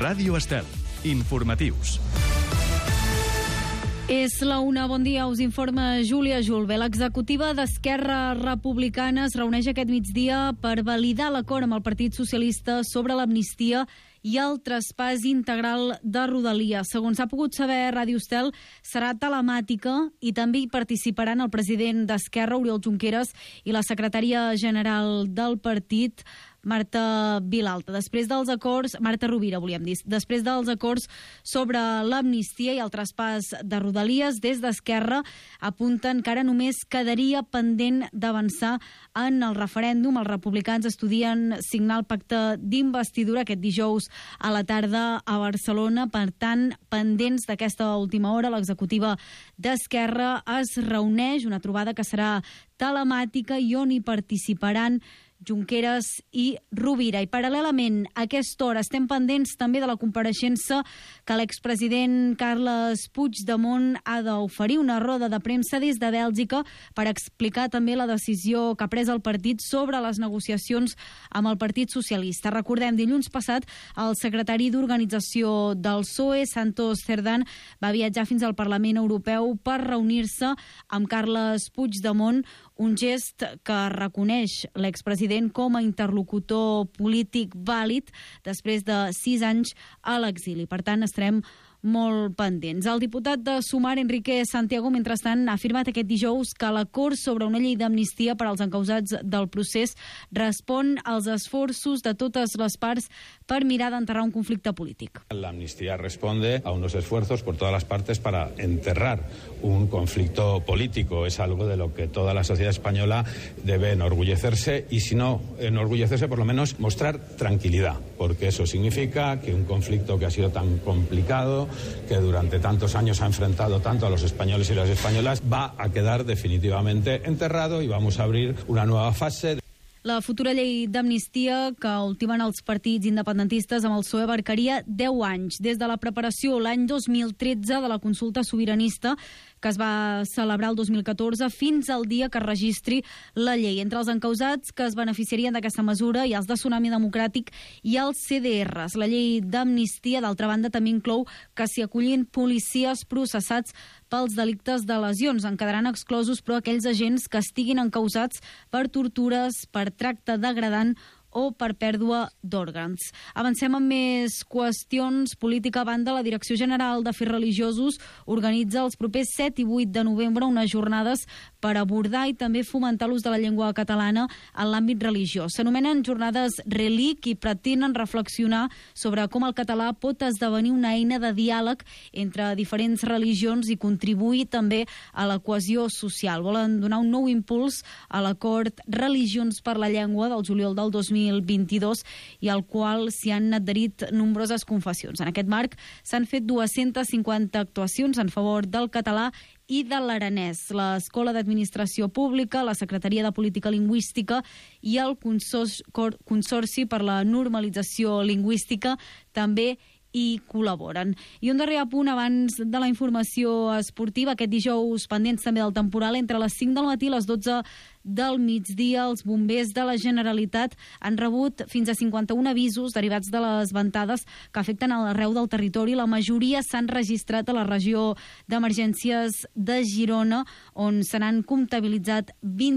Ràdio Estel. Informatius. És la una, bon dia, us informa Júlia Julve. L'executiva d'Esquerra Republicana es reuneix aquest migdia per validar l'acord amb el Partit Socialista sobre l'amnistia i el traspàs integral de Rodalies. Segons s'ha pogut saber a Ràdio Estel, serà telemàtica i també hi participaran el president d'Esquerra, Oriol Junqueras, i la secretària general del partit, Marta Vilalta. Marta Rovira, volíem dir. Després dels acords sobre l'amnistia i el traspàs de Rodalies, des d'Esquerra apunten que ara només quedaria pendent d'avançar en el referèndum. Els republicans estudien signar el pacte d'investidura aquest dijous a la tarda a Barcelona. Per tant, pendents d'aquesta última hora, l'executiva d'Esquerra es reuneix, una trobada que serà telemàtica i on hi participaran Junqueras i Rovira. I paral·lelament, a aquesta hora estem pendents també de la compareixença que l'expresident Carles Puigdemont ha d'oferir, una roda de premsa des de Bèlgica per explicar també la decisió que ha pres el partit sobre les negociacions amb el Partit Socialista. Recordem, dilluns passat, el secretari d'Organització del PSOE, Santos Cerdán, va viatjar fins al Parlament Europeu per reunir-se amb Carles Puigdemont, un gest que reconeix l'expresident com a interlocutor polític vàlid després de 6 anys a l'exili. Per tant, estarem molt pendents. El diputat de Sumar, Enrique Santiago, mentrestant, ha afirmat aquest dijous que l'acord sobre una llei d'amnistia per als encausats del procés respon als esforços de totes les parts per mirar d'enterrar un conflicte polític. La amnistía responde a unos esfuerzos por todas las partes para enterrar un conflicto político. Es algo de lo que toda la sociedad española debe enorgullecerse y, si no enorgullecerse, por lo menos mostrar tranquilidad, porque eso significa que un conflicto que ha sido tan complicado, que durante tantos años ha enfrentado tanto a los españoles y las españolas, va a quedar definitivamente enterrado y vamos a abrir una nueva fase. La futura llei d'amnistia que ultimen els partits independentistes amb el PSOE abarcaria 10 anys, des de la preparació l'any 2013 de la consulta sobiranista que es va celebrar el 2014 fins al dia que es registri la llei. Entre els encausats que es beneficiarien d'aquesta mesura hi ha els de Tsunami Democràtic i els CDRs. La llei d'amnistia, d'altra banda, també inclou que s'hi acullin policies processats pels delictes de lesions. En quedaran exclosos, però, aquells agents que estiguin encausats per tortures, per tracte degradant o per pèrdua d'òrgans. Avancem amb més qüestions. Política a banda, la Direcció General d'Afers Religiosos organitza els propers 7 i 8 de novembre unes jornades per abordar i també fomentar l'ús de la llengua catalana en l'àmbit religiós. S'anomenen jornades Relic i pretenen reflexionar sobre com el català pot esdevenir una eina de diàleg entre diferents religions i contribuir també a la cohesió social. Volen donar un nou impuls a l'acord Religions per la Llengua del juliol del 2022 i al qual s'hi han adherit nombroses confessions. En aquest marc s'han fet 250 actuacions en favor del català i de l'aranès. L'Escola d'Administració Pública, la Secretaria de Política Lingüística i el Consorci per la Normalització Lingüística també hi col·laboren. I un darrer apunt abans de la informació esportiva. Aquest dijous, pendents també del temporal, entre les 5 del matí i les 12 del migdia, els bombers de la Generalitat han rebut fins a 51 avisos derivats de les ventades que afecten arreu del territori. La majoria s'han registrat a la regió d'emergències de Girona, on se n'han comptabilitzat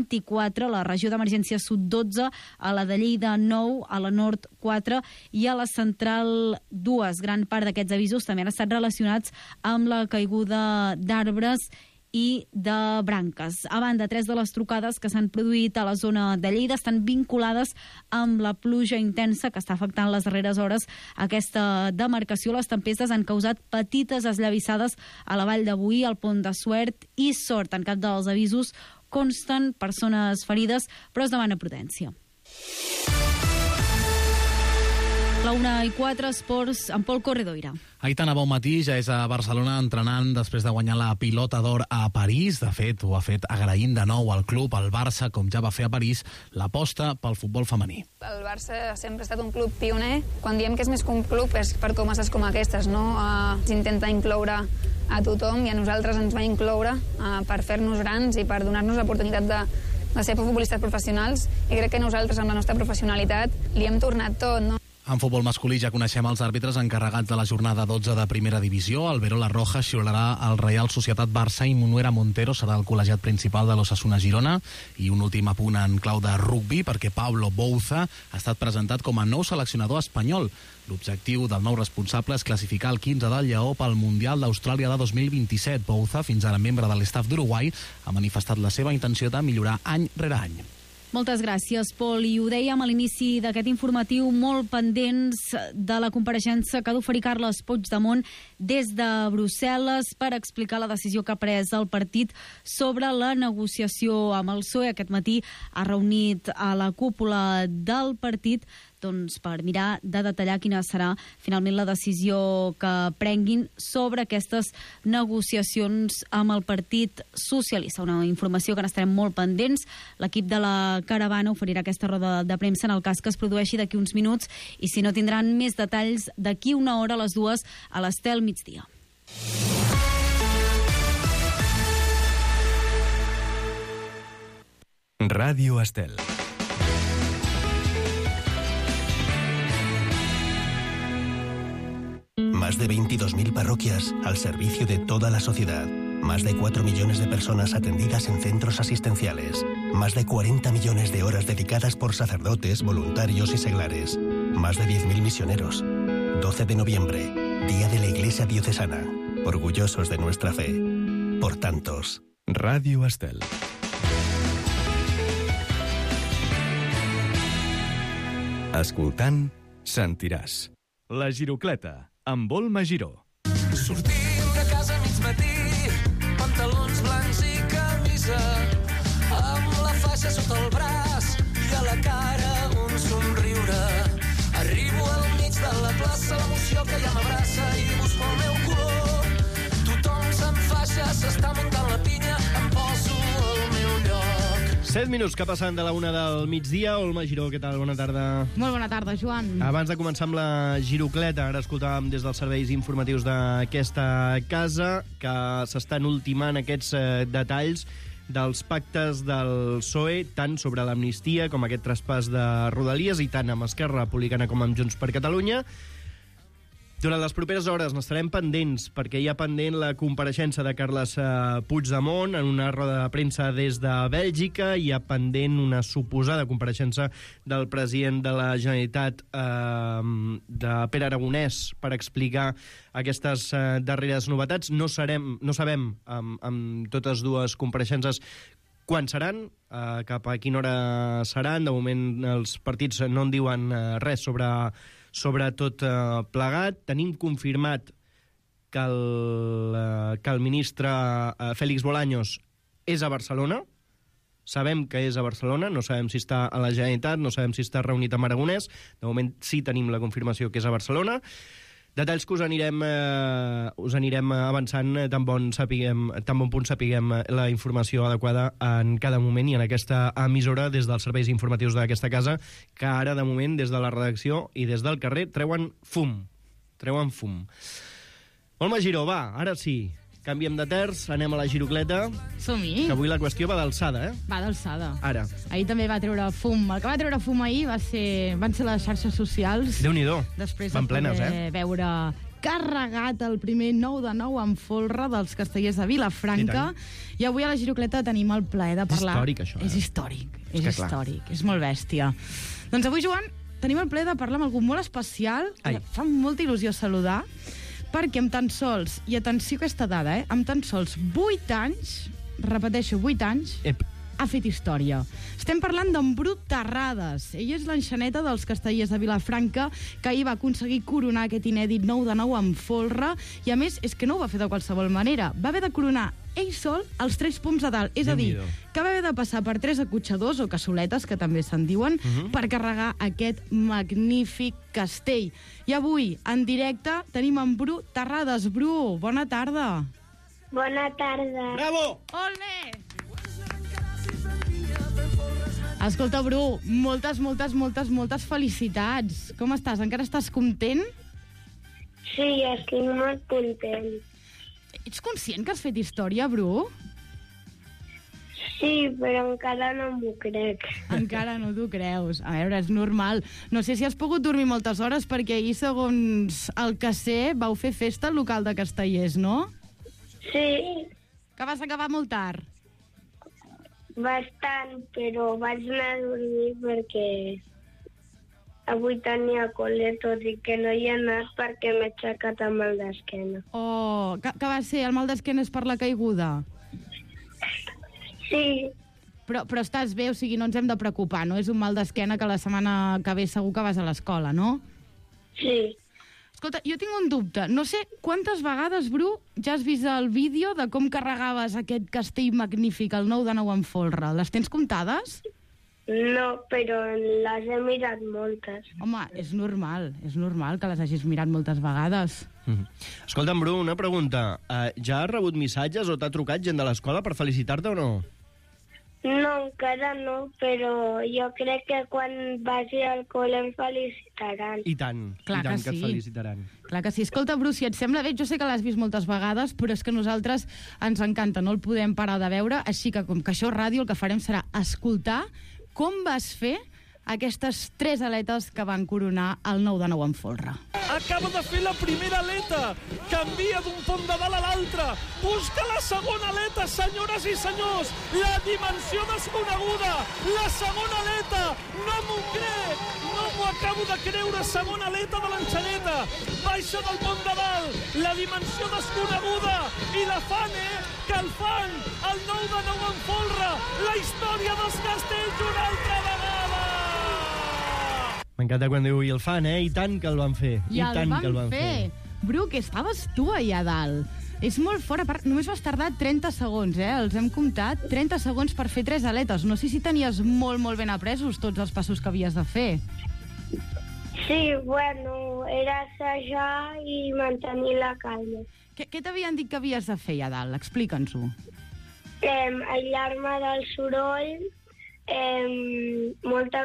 24, a la regió d'emergències sud 12, a la de Lleida 9, a la nord 4 i a la central 2. Gran part d'aquests avisos també han estat relacionats amb la caiguda d'arbres i de branques. A banda, 3 de les trucades que s'han produït a la zona de Lleida estan vinculades amb la pluja intensa que està afectant les darreres hores aquesta demarcació. Les tempestes han causat petites esllavissades a la Vall de Boí, al Pont de Suert i Sort. En cap dels avisos consten persones ferides, però es demana prudència. La 1:04, esports, amb Pol Corredoira. Aitana, bon matí, ja és a Barcelona entrenant després de guanyar la pilota d'or a París. De fet, ho ha fet agraint de nou al club, al Barça, com ja va fer a París, l'aposta pel futbol femení. El Barça sempre ha estat un club pioner. Quan diem que és més que un club és per comeses com aquestes, no? S'intenta incloure a tothom i a nosaltres ens va incloure per fer-nos grans i per donar-nos l'oportunitat de ser futbolistes professionals, i crec que nosaltres amb la nostra professionalitat li hem tornat tot, no? En futbol masculí ja coneixem els àrbitres encarregats de la jornada 12 de primera divisió. Albero La Roja xiularà el Real Societat Barça i Munuera Montero serà el col·legiat principal de l'Osasuna Girona. I un últim apunt en clau de rugbi, perquè Pablo Bouza ha estat presentat com a nou seleccionador espanyol. L'objectiu del nou responsable és classificar el 15 del Lleó pel Mundial d'Austràlia de 2027. Bouza, fins ara membre de l'estaf d'Uruguai, ha manifestat la seva intenció de millorar any rere any. Moltes gràcies, Pol. I ho dèiem a l'inici d'aquest informatiu, molt pendents de la compareixença que ha d'oferir Carles Puigdemont des de Brussel·les per explicar la decisió que ha pres el partit sobre la negociació amb el PSOE. Aquest matí ha reunit a la cúpula del partit per mirar de detallar quina serà finalment la decisió que prenguin sobre aquestes negociacions amb el Partit Socialista. Una informació que n'estarem molt pendents. L'equip de la Caravana oferirà aquesta roda de premsa en el cas que es produeixi d'aquí uns minuts i si no tindran més detalls d'aquí una hora a les 2 a l'Estel migdia. Radio Estel. Más de 22.000 parroquias al servicio de toda la sociedad. Más de 4 millones de personas atendidas en centros asistenciales. Más de 40 millones de horas dedicadas por sacerdotes, voluntarios y seglares. Más de 10.000 misioneros. 12 de noviembre, Día de la Iglesia Diocesana. Orgullosos de nuestra fe. Por tantos. Radio Estel. Escoltant, sentiràs. La Girocleta, amb Olma Giró. Sortim de casa a mig matí, pantalons blancs i camisa, amb la faixa sota el braç i a la cara un somriure. Arribo al mig de la plaça, l'emoció que ja m'abraça i busco el meu color. Tothom s'enfaixa, s'està muntant la pinya, em poso al meu lloc. 7 minuts que passen de la 1 del migdia. Olma Giró, què tal? Bona tarda. Molt bona tarda, Joan. Abans de començar amb la Girocleta, ara escoltàvem des dels serveis informatius d'aquesta casa que s'estan ultimant aquests detalls dels pactes del PSOE, tant sobre l'amnistia com aquest traspàs de Rodalies, i tant amb Esquerra Republicana com amb Junts per Catalunya. Durant les properes hores n'estarem pendents perquè hi ha pendent la compareixença de Carles Puigdemont en una roda de premsa des de Bèlgica. Hi ha pendent una suposada compareixença del president de la Generalitat, de Pere Aragonès, per explicar aquestes darreres novetats. No sabem amb totes dues compareixences quan seran, cap a quina hora seran. De moment els partits no en diuen res sobre tot plegat. Tenim confirmat que el ministre Félix Bolaños és a Barcelona. Sabem que és a Barcelona, no sabem si està a la Generalitat, no sabem si està reunit amb Aragonès. De moment sí tenim la confirmació que és a Barcelona. Detalls que us anirem avançant tan bon punt sapiguem la informació adequada en cada moment i en aquesta emissora des dels serveis informatius d'aquesta casa, que ara, de moment, des de la redacció i des del carrer, treuen fum. Olma Giró, va, ara sí. Canviem de terç, anem a la Girocleta. Som-hi. Que avui la qüestió va d'alçada, Va d'alçada. Ara. Ahir també va treure fum. El que va treure fum ahir van ser les xarxes socials. Déu-n'hi-do. Després van de plenes, poder veure carregat el primer 9 de 9 en folre dels castellers de Vilafranca. I avui a la Girocleta tenim el plaer de parlar... És històric, això, És històric, És que clar. històric. És molt bèstia. Doncs avui, Joan, tenim el plaer de parlar amb algú molt especial. Ai. Fa molta il·lusió saludar, perquè amb tan sols, i atenció a aquesta dada, amb tan sols 8 anys, repeteixo, 8 anys, ha fet història. Estem parlant d'en Bru Terrades. Ell és l'enxaneta dels castellers de Vilafranca, que ahir va aconseguir coronar aquest inèdit 9 de 9 en folre, i a més és que no ho va fer de qualsevol manera. Va haver de coronar ell sol els 3 punts de dalt. És a dir, que va haver de passar per 3 acotxadors o cassoletes, que també se'n diuen, per carregar aquest magnífic castell. I avui, en directe, tenim en Bru Terrades. Bru, bona tarda. Bona tarda. Bravo! Olé! Escolta, Bru, moltes felicitats. Com estàs? Encara estàs content? Sí, estic molt content. Ets conscient que has fet història, Bru? Sí, però encara no m'ho crec. Encara no t'ho creus. A veure, és normal. No sé si has pogut dormir moltes hores, perquè ahir, segons el que sé, vau fer festa al local de Castellers, no? Sí, Que vas acabar molt tard. bastant, però vaig anar a dormir perquè avui tenia col·le, tot i que no hi he anat perquè m'he aixecat amb mal d'esquena. Oh, que va ser? El mal d'esquena és per la caiguda? Sí, Però estàs bé, o sigui, no ens hem de preocupar, no? És un mal d'esquena que la setmana que ve segur que vas a l'escola, no? sí. Escolta, jo tinc un dubte. No sé quantes vegades, Bru, ja has vist el vídeo de com carregaves aquest castell magnífic, el 9 de 9 en folre. Les tens comptades? No, però les he mirat moltes. Home, és normal que les hagis mirat moltes vegades. Escolta'm, Bru, una pregunta. Ja has rebut missatges o t'ha trucat gent de l'escola per felicitar-te o no? No, encara no, però jo crec que quan vagi al col·le em felicitaran. I tant, Clar i tant que que et sí. felicitaran. Clar que sí. Escolta, Bru, si et sembla bé, jo sé que l'has vist moltes vegades, però és que a nosaltres ens encanta, no el podem parar de veure, així que com que això és ràdio, el que farem serà escoltar com vas fer aquestes 3 aletes que van coronar el 9 de 9 en folre. Acaba de fer la primera aleta, canvia d'un pont de dalt a l'altre, busca la segona aleta, senyores i senyors, la dimensió desconeguda, la segona aleta, no m'ho crec, no m'ho acabo de creure, segona aleta de l'enxaneta, baixa del pont de dalt, la dimensió desconeguda, i la fan, que el fan, el 9 de 9 en folre, la història dels Castells una altra vegada! M'encanta quan diu i el fan, I tant que el van fer. I el tant van que el van fer. Bru, que estaves tu allà dalt. És molt fort, a part, només vas tardar 30 segons, Els hem comptat 30 segons per fer 3 aletes. No sé si tenies molt ben apresos tots els passos que havies de fer. Sí, bueno, era assajar i mantenir la calma. Què t'havien dit que havies de fer allà dalt? Explica'ns-ho. Aïllar-me del soroll, molta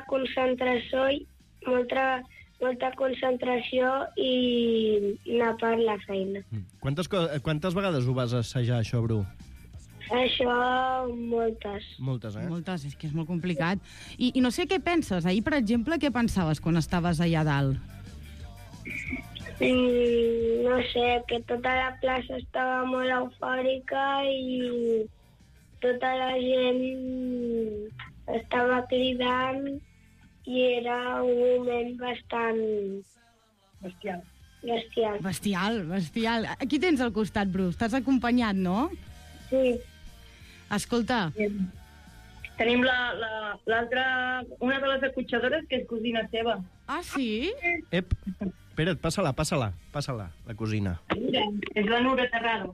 concentració i anar per la feina. Quantes vegades ho vas assajar, això, Bru? Això, moltes. Moltes, Moltes, és que és molt complicat. I no sé què penses. Ahir, per exemple, què pensaves quan estaves allà dalt? No sé, que tota la plaça estava molt eufòrica i tota la gent estava cridant i era un moment bastant bestial. Bestial. Aquí tens al costat, Bru. Estàs acompanyat, no? Sí. Escolta. Tenim l'altra, una de les acotxadores, que és cosina seva. Ah, sí? Ep, espera't, passa-la, la cosina. És la Núria Terrado.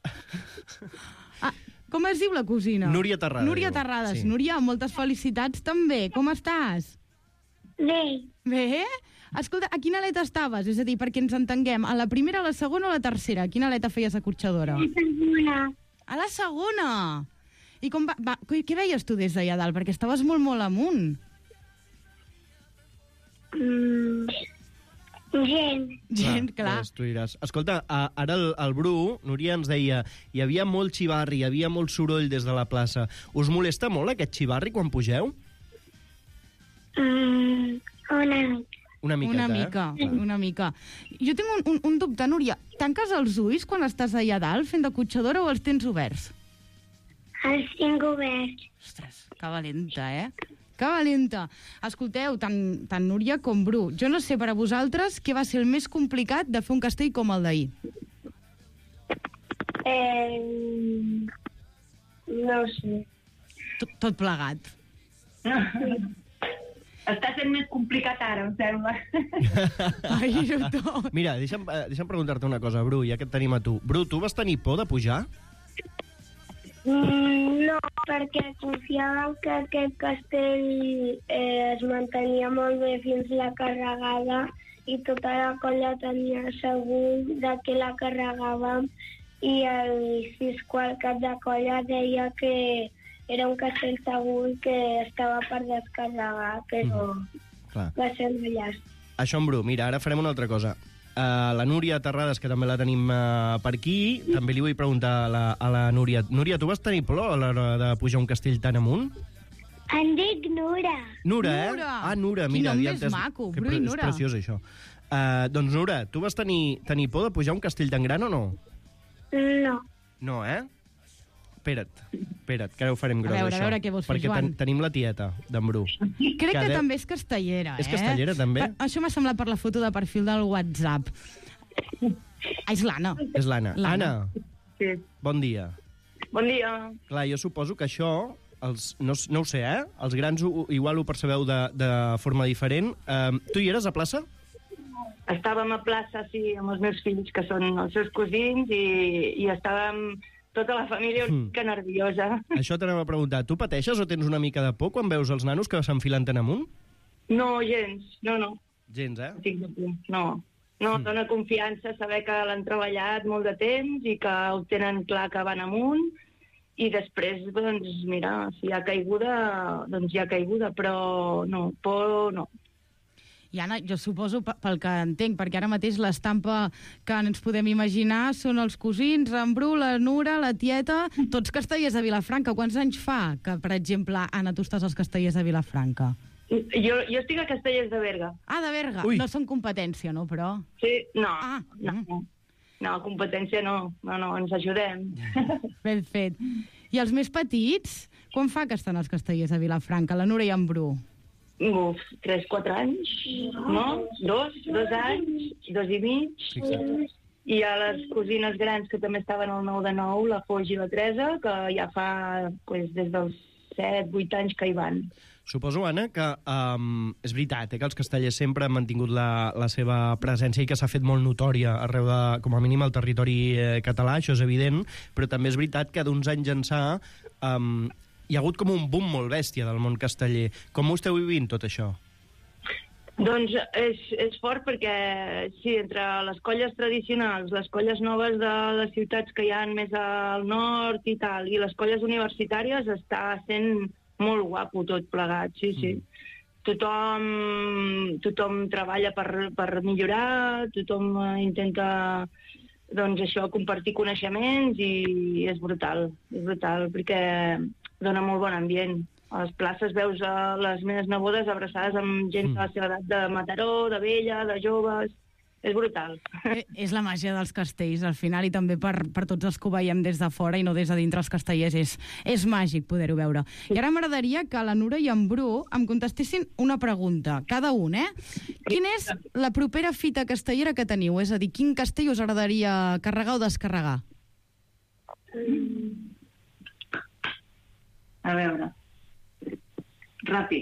Com es diu la cosina? Núria Terrades. Núria Terrades. Sí. Núria, moltes felicitats també. Com estàs? Bé. Bé? Escolta, a quina aleta estaves? És a dir, perquè ens entenguem, a la primera, a la segona o a la tercera? A quina aleta feies acotxadora? A la segona. A la segona! I com què veies tu des d'allà dalt? Perquè estaves molt amunt. Gent, clar. Tu diràs. Escolta, ara el Bru, Núria, ens deia hi havia molt xivarri, hi havia molt soroll des de la plaça. Us molesta molt aquest xivarri quan pugeu? Una miqueta, Una mica. Jo tinc un dubte, Núria. Tanques els ulls quan estàs allà dalt fent de cotxadora o els tens oberts? Els tinc oberts. Ostres, que valenta, Que valenta. Escolteu, tant Núria com Bru, jo no sé per a vosaltres què va ser el més complicat de fer un castell com el d'ahir. No sé. Tot plegat. Està sent més complicat ara, em sembla. Ai, no. Mira, deixa'm preguntar-te una cosa, Bru, ja que et tenim a tu. Bru, tu vas tenir por de pujar? No, perquè confiàvem que aquest castell es mantenia molt bé fins la carregada i tota la colla tenia segur de que la carregàvem i el Cisco, el cap de colla, deia que era un castell segur que estava per descarregar, però va ser una llàstima. Això en Bru, mira, ara farem una altra cosa. La Núria Terrades, que també la tenim per aquí, també li vull preguntar a la Núria. Núria, tu vas tenir por a l'hora de pujar un castell tan amunt? Em dic Nura. Nura, eh? Nura. Ah, Nura, mira. Quin nom més maco, Bru i Nura. És preciós, això. Doncs, Nura, tu vas tenir por de pujar un castell tan gran o no? No. No, eh? Espera't, que ara ho farem gros, A veure què vols fer, perquè Joan. tenim la tieta d'en Bru. Crec que també és castellera, És castellera, també? Això m'ha semblat per la foto de perfil del WhatsApp. És l'Anna. És l'Anna. Anna, Sí. bon dia. Bon dia. Clar, jo suposo que això, no ho sé, els grans igual ho percebeu de forma diferent. Tu hi eres a plaça? Estàvem a plaça, sí, amb els meus fills, que són els seus cosins, i estàvem tota la família una mica nerviosa. Això t'anava a preguntar. Tu pateixes o tens una mica de por quan veus els nanos que s'enfilen tan amunt? No, gens, no. Gens, eh? No, dona confiança saber que l'han treballat molt de temps i que ho tenen clar que van amunt, i després, doncs, mira, si hi ha caiguda, doncs hi ha caiguda, però no, por no. I Anna, jo suposo, pel que entenc, perquè ara mateix l'estampa que ens podem imaginar són els cosins, en Bru, la Nura, la tieta, tots castellers de Vilafranca. Quants anys fa que, per exemple, Anna, tu estàs als castellers de Vilafranca? Jo estic a Castellers de Berga. Ah, de Berga. Ui. No són competència, no, però? Sí, no, competència no, ens ajudem. Ben fet. I els més petits, quan fa que estan als castellers de Vilafranca, la Nura i en Bru? 3-4 anys, no? 2 anys, 2 i mig. Fixa't. I a les cosines grans que també estaven al 9 de 9, la Foix i la Teresa, que ja fa des dels 7-8 anys que hi van. Suposo, Anna, que és veritat que els castellers sempre han mantingut la seva presència i que s'ha fet molt notòria arreu de, com a mínim, el territori català, això és evident, però també és veritat que d'uns anys ençà hi ha hagut com un boom molt bèstia del món casteller. Com ho esteu vivint, tot això? Doncs és fort perquè, sí, entre les colles tradicionals, les colles noves de les ciutats que hi ha més al nord i tal, i les colles universitàries, està sent molt guapo tot plegat, sí. Tothom treballa per millorar, tothom intenta, doncs això, compartir coneixements, i és brutal, perquè dona molt bon ambient. A les places veus les meves nebodes abraçades amb gent de la seva edat, de Mataró, de vella, de joves. És brutal. És la màgia dels castells, al final, i també per tots els que ho veiem des de fora i no des de dintre els castellers. És màgic poder-ho veure. I ara m'agradaria que la Nura i en Bru em contestessin una pregunta, cada un, Quina és la propera fita castellera que teniu? És a dir, quin castell us agradaria carregar o descarregar? A veure. Ràpid.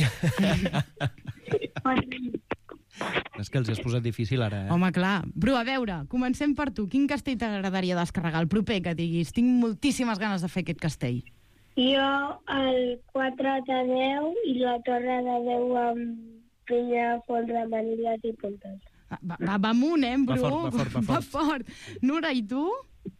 És que els has posat difícil ara, Home, clar. Bru, a veure, comencem per tu. Quin castell t'agradaria descarregar? El proper que diguis. Tinc moltíssimes ganes de fer aquest castell. Jo el 4 de 10 i la torre de 10 amb pinya, folre, manilles i puntes. Va amunt, en Bru? Va fort. Nura, i tu?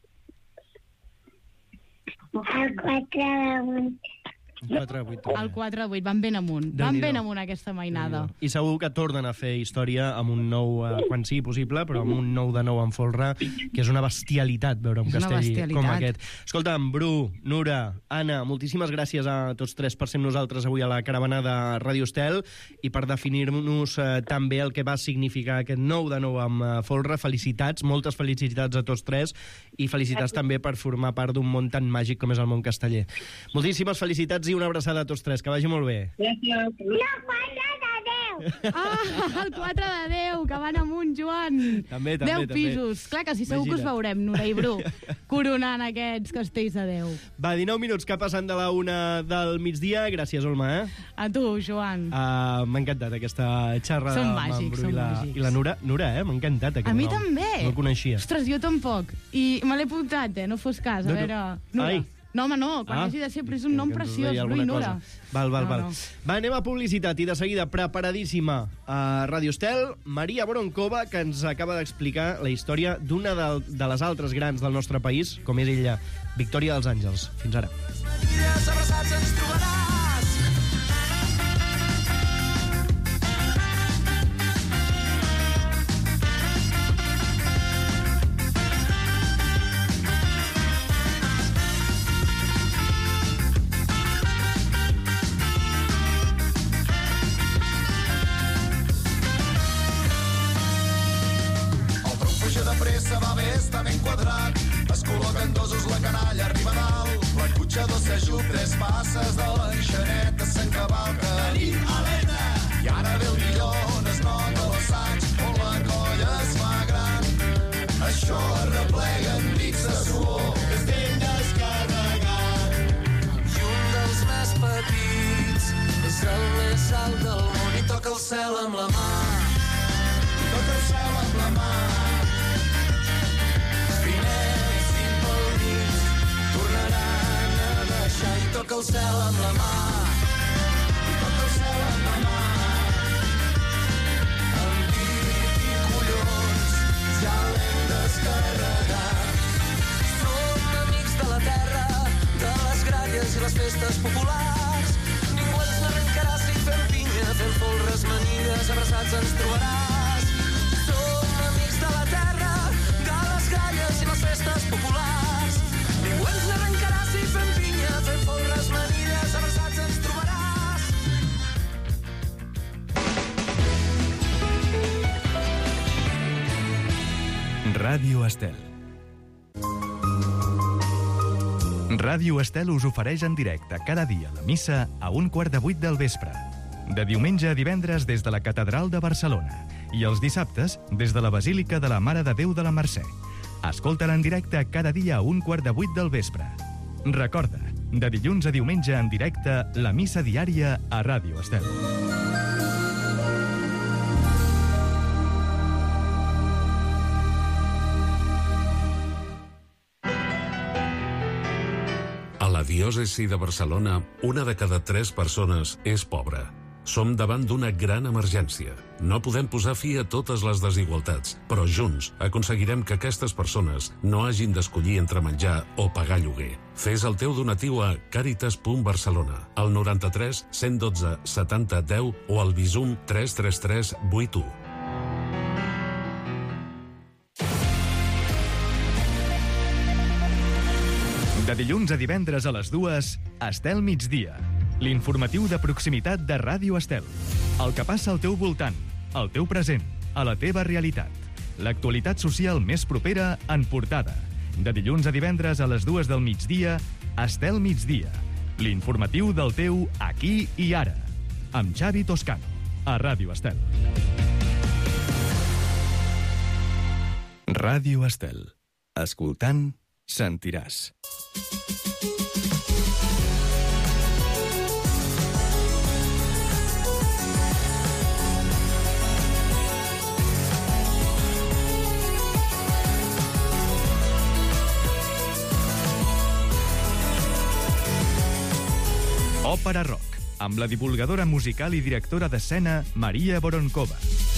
El 4 de 8. El 4-8. El 4-8, van ben amunt. Van ben amunt aquesta mainada. I segur que tornen a fer història amb un nou, quan sigui possible, però amb un 9 de 9 en folre, que és una bestialitat veure un castell com aquest. Escolta, Bru, Nura, Anna, moltíssimes gràcies a tots tres per ser amb nosaltres avui a la caravana de Ràdio Estel i per definir-nos també el que va significar aquest 9 de 9 amb folre. Felicitats, moltes felicitats a tots tres i felicitats també per formar part d'un món tan màgic com és el món casteller. Moltíssimes felicitats i una abraçada a tots tres, que vagi molt bé. Gràcies. El 4 de 10. Ah, el 4 de 10, que van amunt, Joan. També. 10 pisos. Clar que sí, segur que us veurem, Nura i Bru, coronant aquests castells de 10. Va, 19 minuts que passen de la 1 del migdia. Gràcies, Olma, A tu, Joan. M'ha encantat aquesta xerrada Són amb en màgics, Bru i la Nura. Nura, m'ha encantat aquest A mi nom. també. No el coneixia. Ostres, jo tampoc. I me l'he apuntat, no fos cas. A veure... Nura. Ai. No, home, no, quan hagi de ser, però és un nom preciós, Bru i Nura. Val. Va, anem a publicitat i de seguida preparadíssima a Ràdio Estel, Maria Boronkova, que ens acaba d'explicar la història d'una de les altres grans del nostre país, com és ella, Victòria dels Àngels. Fins ara. Abraçats ens trobaràs. ben quadrat. Es col·loquen dosos, la canalla arriba a dalt. L'acotxador s'ajup, 3 passes de l'enxaneta s'encavalca. Tenim aleta! I ara ve el millor, on es nota l'assaig, on la colla es fa gran. Això arreplega en dits de suor, castell descarregat. I un dels més petits és el més alt del món i toca el cel amb la mà. Toca el cel amb la mà. Finets dins pel mig tornaran a baixar i toca el cel amb la mà. I toca el cel amb la mà. Amb dit i collons ja l'hem descarregat. Som amics de la terra, de les gralles i les festes populars. Ningú ens n'arrencarà si fem pinya, fem folres, manilles, abraçats ens trobaràs. Som amics de la terra, de les gralles i les festes populars. Ningú ens n'arrencarà si fem pinya, fem folres, manilles, abraçats ens trobaràs. Ràdio Estel. Ràdio Estel us ofereix en directe cada dia la missa a 7:15 del vespre. De diumenge a divendres des de la Catedral de Barcelona i els dissabtes des de la Basílica de la Mare de Déu de la Mercè. Escolta-la en directe cada dia a 7:15 del vespre. Recorda, de dilluns a diumenge en directe, la missa diària a Ràdio Estel. A la diòcesi de Barcelona, 1 de cada 3 persones és pobra. Som davant d'una gran emergència. No podem posar fi a totes les desigualtats, però junts aconseguirem que aquestes persones no hagin d'escollir entre menjar o pagar lloguer. Fes el teu donatiu a caritas.barcelona, al 93 112 70 10 o al Bizum 333 81. De dilluns a divendres a les 2, Estel Migdia. L'informatiu de proximitat de Ràdio Estel. El que passa al teu voltant, al teu present, a la teva realitat. L'actualitat social més propera en portada. De dilluns a divendres a les 2 del migdia, Estel Migdia. L'informatiu del teu aquí i ara. Amb Xavi Toscano, a Ràdio Estel. Ràdio Estel. Escoltant, sentiràs. Òpera Rock, amb la divulgadora musical i directora d'escena Maria Voronkova.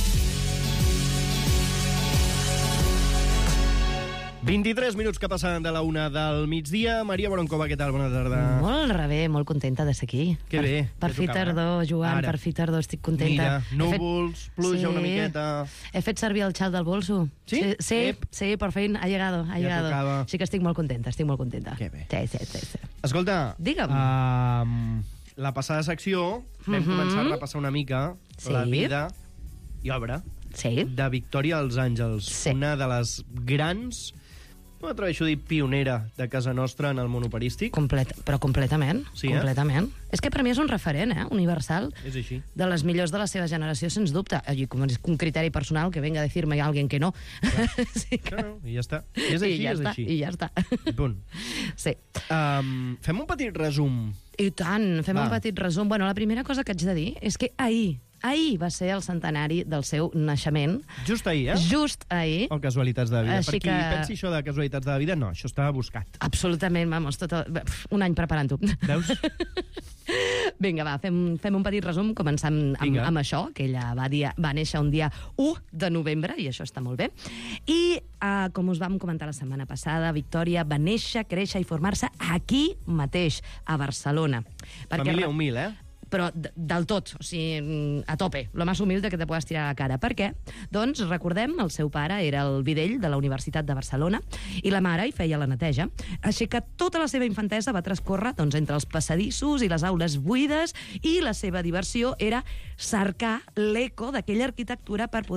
23 minuts que passen de la 1 del migdia. Maria Voronkova, què tal? Bona tarda. Molt rebé, molt contenta de ser aquí. Que bé. Per fi tardor, Joan, per fi tardor, estic contenta. Mira, núvols, pluja una miqueta. He fet servir el xal del bolso. Sí? Sí, per fin ha llegado. tocava. Sí que estic molt contenta, Que bé. Sí. Escolta, digue'm. La passada secció vam començar a repassar una mica la vida i obra de Victòria als Àngels, una de les grans, no m'atreveixo a dir pionera de casa nostra en el món operístic. Però completament, sí, completament. És que per mi és un referent, universal, és així. De les millors de la seva generació, sens dubte. I com és un criteri personal que venga a dir-me a alguien que no. Sí que... No, i ja està. És així, és així. I ja està. Punt. Sí. Fem un petit resum. I tant, fem un petit resum. Bueno, la primera cosa que haig de dir és que ahir va ser el centenari del seu naixement. Just ahir, eh? Just ahir. O casualitats de la vida. Així per qui pensi això de casualitats de la vida, no, això estava buscat. Absolutament, vamos, un any preparant-ho. Veus? Vinga, va, fem un petit resum, començant amb això, que ella va néixer un dia 1 de novembre, i això està molt bé. I, com us vam comentar la setmana passada, Victòria va néixer, créixer i formar-se aquí mateix, a Barcelona. Família humil, eh? Però del tot, o sigui, a tope, lo más humilde que te puedas tirar a la cara. Per què? Doncs, recordem, el seu pare era el videll de la Universitat de Barcelona i la mare hi feia la neteja. Així que tota la seva infantesa va transcórrer entre els passadissos i les aules buides, i la seva diversió era cercar l'eco d'aquella arquitectura per poder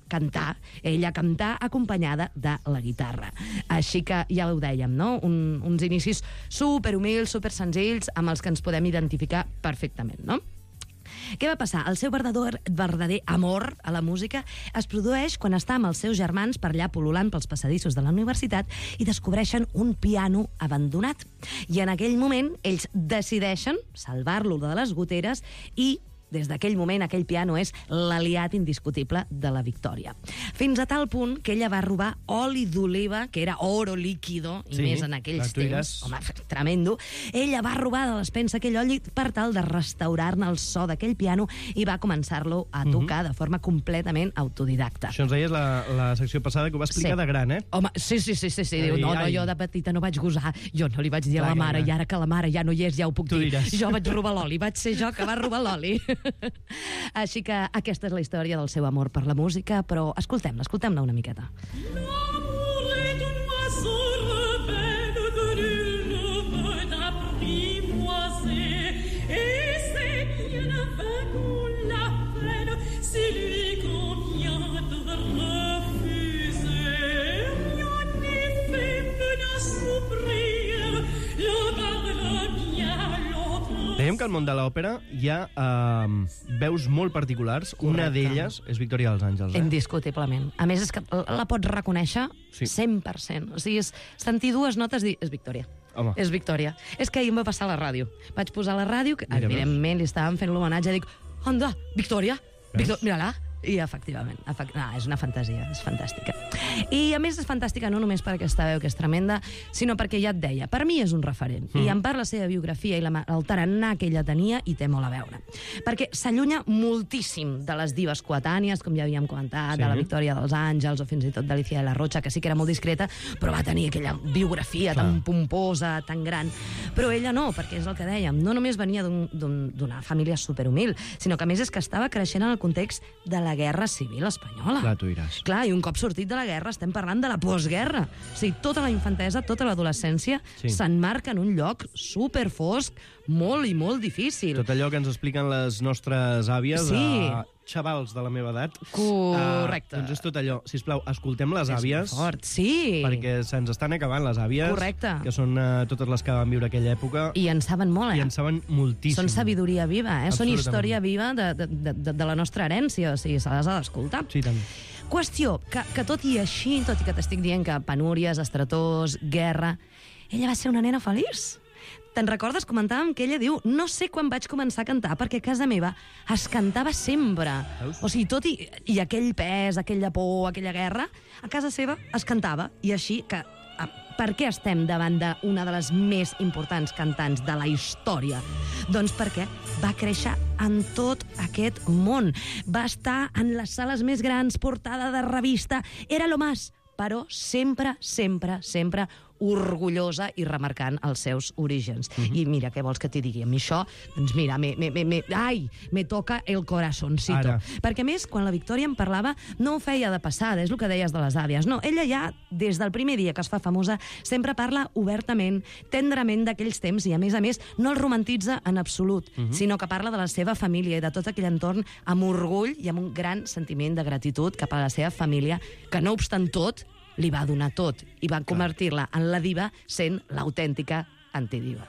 cantar, acompanyada de la guitarra. Així que ja ho dèiem, no? Uns inicis superhumils, supersenzills, amb els que ens podem identificar perfectament, no? Què va passar? El seu verdader amor a la música es produeix quan està amb els seus germans per allà pul·lulant pels passadissos de la universitat i descobreixen un piano abandonat. I en aquell moment ells decideixen salvar-lo de les goteres i des d'aquell moment, aquell piano és l'aliat indiscutible de la Victòria. Fins a tal punt que ella va robar oli d'oliva, que era oro líquido, i més en aquells temps. Home, tremendo. Ella va robar de despensa aquell oli per tal de restaurar-ne el so d'aquell piano i va començar-lo a tocar de forma completament autodidacta. Això ens deies la secció passada, que ho va explicar de gran, eh? Home, sí. Diu, no, jo de petita no vaig gosar. Jo no li vaig dir a la mare, i ara que la mare ja no hi és, ja ho puc dir. Jo vaig robar l'oli, vaig ser jo que va robar l'oli. Així que aquesta és la història del seu amor per la música, però escoltem-la una miqueta. Dèiem que al món de l'òpera hi ha veus molt particulars. Una d'elles és Victòria dels Àngels. Indiscutiblement. A més, és que la pots reconèixer 100%. O sigui, sentir dues notes i dir, és Victòria. Home. És Victòria. És que ahir em va passar a la ràdio. Vaig posar a la ràdio, que evidentment li estàvem fent l'homenatge, i dic, anda, Victòria, mira-la. I efectivament, és una fantasia, és fantàstica. I a més és fantàstica no només per aquesta veu que és tremenda, sinó perquè ja et deia, per mi és un referent, i en part la seva biografia i el tarannà que ella tenia hi té molt a veure. Perquè s'allunya moltíssim de les dives coetànies, com ja havíem comentat, de la Victòria dels Àngels o fins i tot d'Alicia de la Rocha, que sí que era molt discreta, però va tenir aquella biografia tan pomposa, tan gran. Però ella no, perquè és el que dèiem, no només venia d'una família superhumil, sinó que a més és que estava creixent en el context de la Guerra Civil Espanyola. Clar, tu diràs. Clar, i un cop sortit de la guerra estem parlant de la postguerra. O sigui, tota la infantesa, tota l'adolescència s'enmarca en un lloc superfosc, molt i molt difícil. Tot allò que ens expliquen les nostres àvies, xavals de la meva edat. Correcte. Doncs és tot allò. Sisplau, escoltem les àvies. És fort, sí. Perquè se'ns estan acabant les àvies. Correcte. Que són totes les que van viure aquella època. I en saben molt, I en saben moltíssim. Són sabidoria viva, Són història viva de la nostra herència. O sigui, se les ha d'escoltar. Sí, tant. Qüestió, que tot i així, tot i que t'estic dient que penúries, estretors, guerra, ella va ser una nena feliç. Te'n recordes? Comentàvem que ella diu, no sé quan vaig començar a cantar, perquè a casa meva es cantava sempre. O sigui, tot i aquell pes, aquella por, aquella guerra, a casa seva es cantava. I així que... Per què estem davant d'una de les més importants cantants de la història? Doncs perquè va créixer en tot aquest món. Va estar en les sales més grans, portada de revista, era lo más, però sempre, sempre, sempre orgullosa i remarcant els seus orígens. I mira, què vols que t'hi digui? A mi això, doncs mira, me toca el corazoncito. Perquè més, quan la Victòria em parlava, no ho feia de passada, és el que deies de les àvies. No, ella ja, des del primer dia que es fa famosa, sempre parla obertament, tendrament d'aquells temps, i a més, no el romantitza en absolut, sinó que parla de la seva família i de tot aquell entorn amb orgull i amb un gran sentiment de gratitud cap a la seva família, que no obstant tot, li va donar tot i va convertir-la en la diva sent l'autèntica antidiva.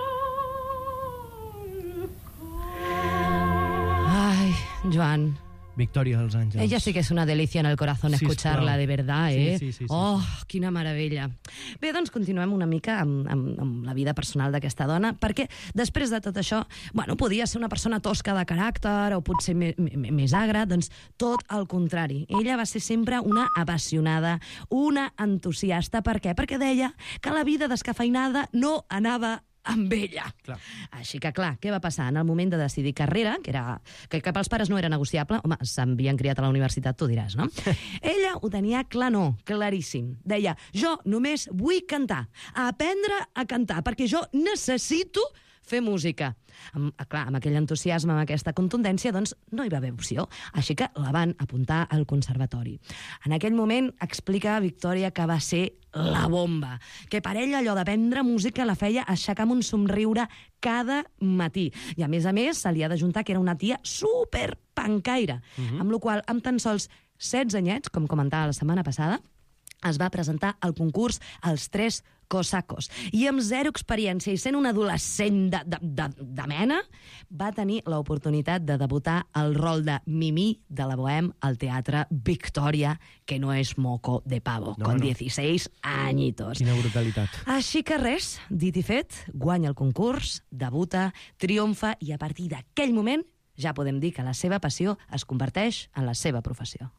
Joan, Victoria dels Àngels. Ella sí que és una delicia en el corazón escucharla, de verdad, eh? Sí. Oh, quina meravella. Bé, doncs continuem una mica amb la vida personal d'aquesta dona, perquè després de tot això, bueno, podia ser una persona tosca de caràcter o potser més agra, doncs tot el contrari. Ella va ser sempre una apassionada, una entusiasta. Per què? Perquè deia que la vida descafeinada no anava amb ella. Clar. Així que, clar, què va passar? En el moment de decidir carrera, que pels pares no era negociable, home, s'havien criat a la universitat, tu diràs, no? Ella ho tenia clar, no, claríssim. Deia, jo només vull cantar, aprendre a cantar, perquè jo necessito fer música. Clar, amb aquell entusiasme, amb aquesta contundència, doncs no hi va haver opció. Així que la van apuntar al conservatori. En aquell moment explica Victòria que va ser la bomba, que per ella allò d'aprendre música la feia aixecar amb un somriure cada matí. I a més, se li ha d'ajuntar que era una tia superpancaire, amb la qual amb tan sols 16 anyets, com comentava la setmana passada, es va presentar al concurs Els Tres Cosacos. I amb zero experiència i sent un adolescent de mena, va tenir l'oportunitat de debutar el rol de Mimí de la Bohème al Teatre Victòria, que no és moco de pavo, con 16 añitos. Quina brutalitat. Així que res, dit i fet, guanya el concurs, debuta, triomfa, i a partir d'aquell moment ja podem dir que la seva passió es converteix en la seva professió.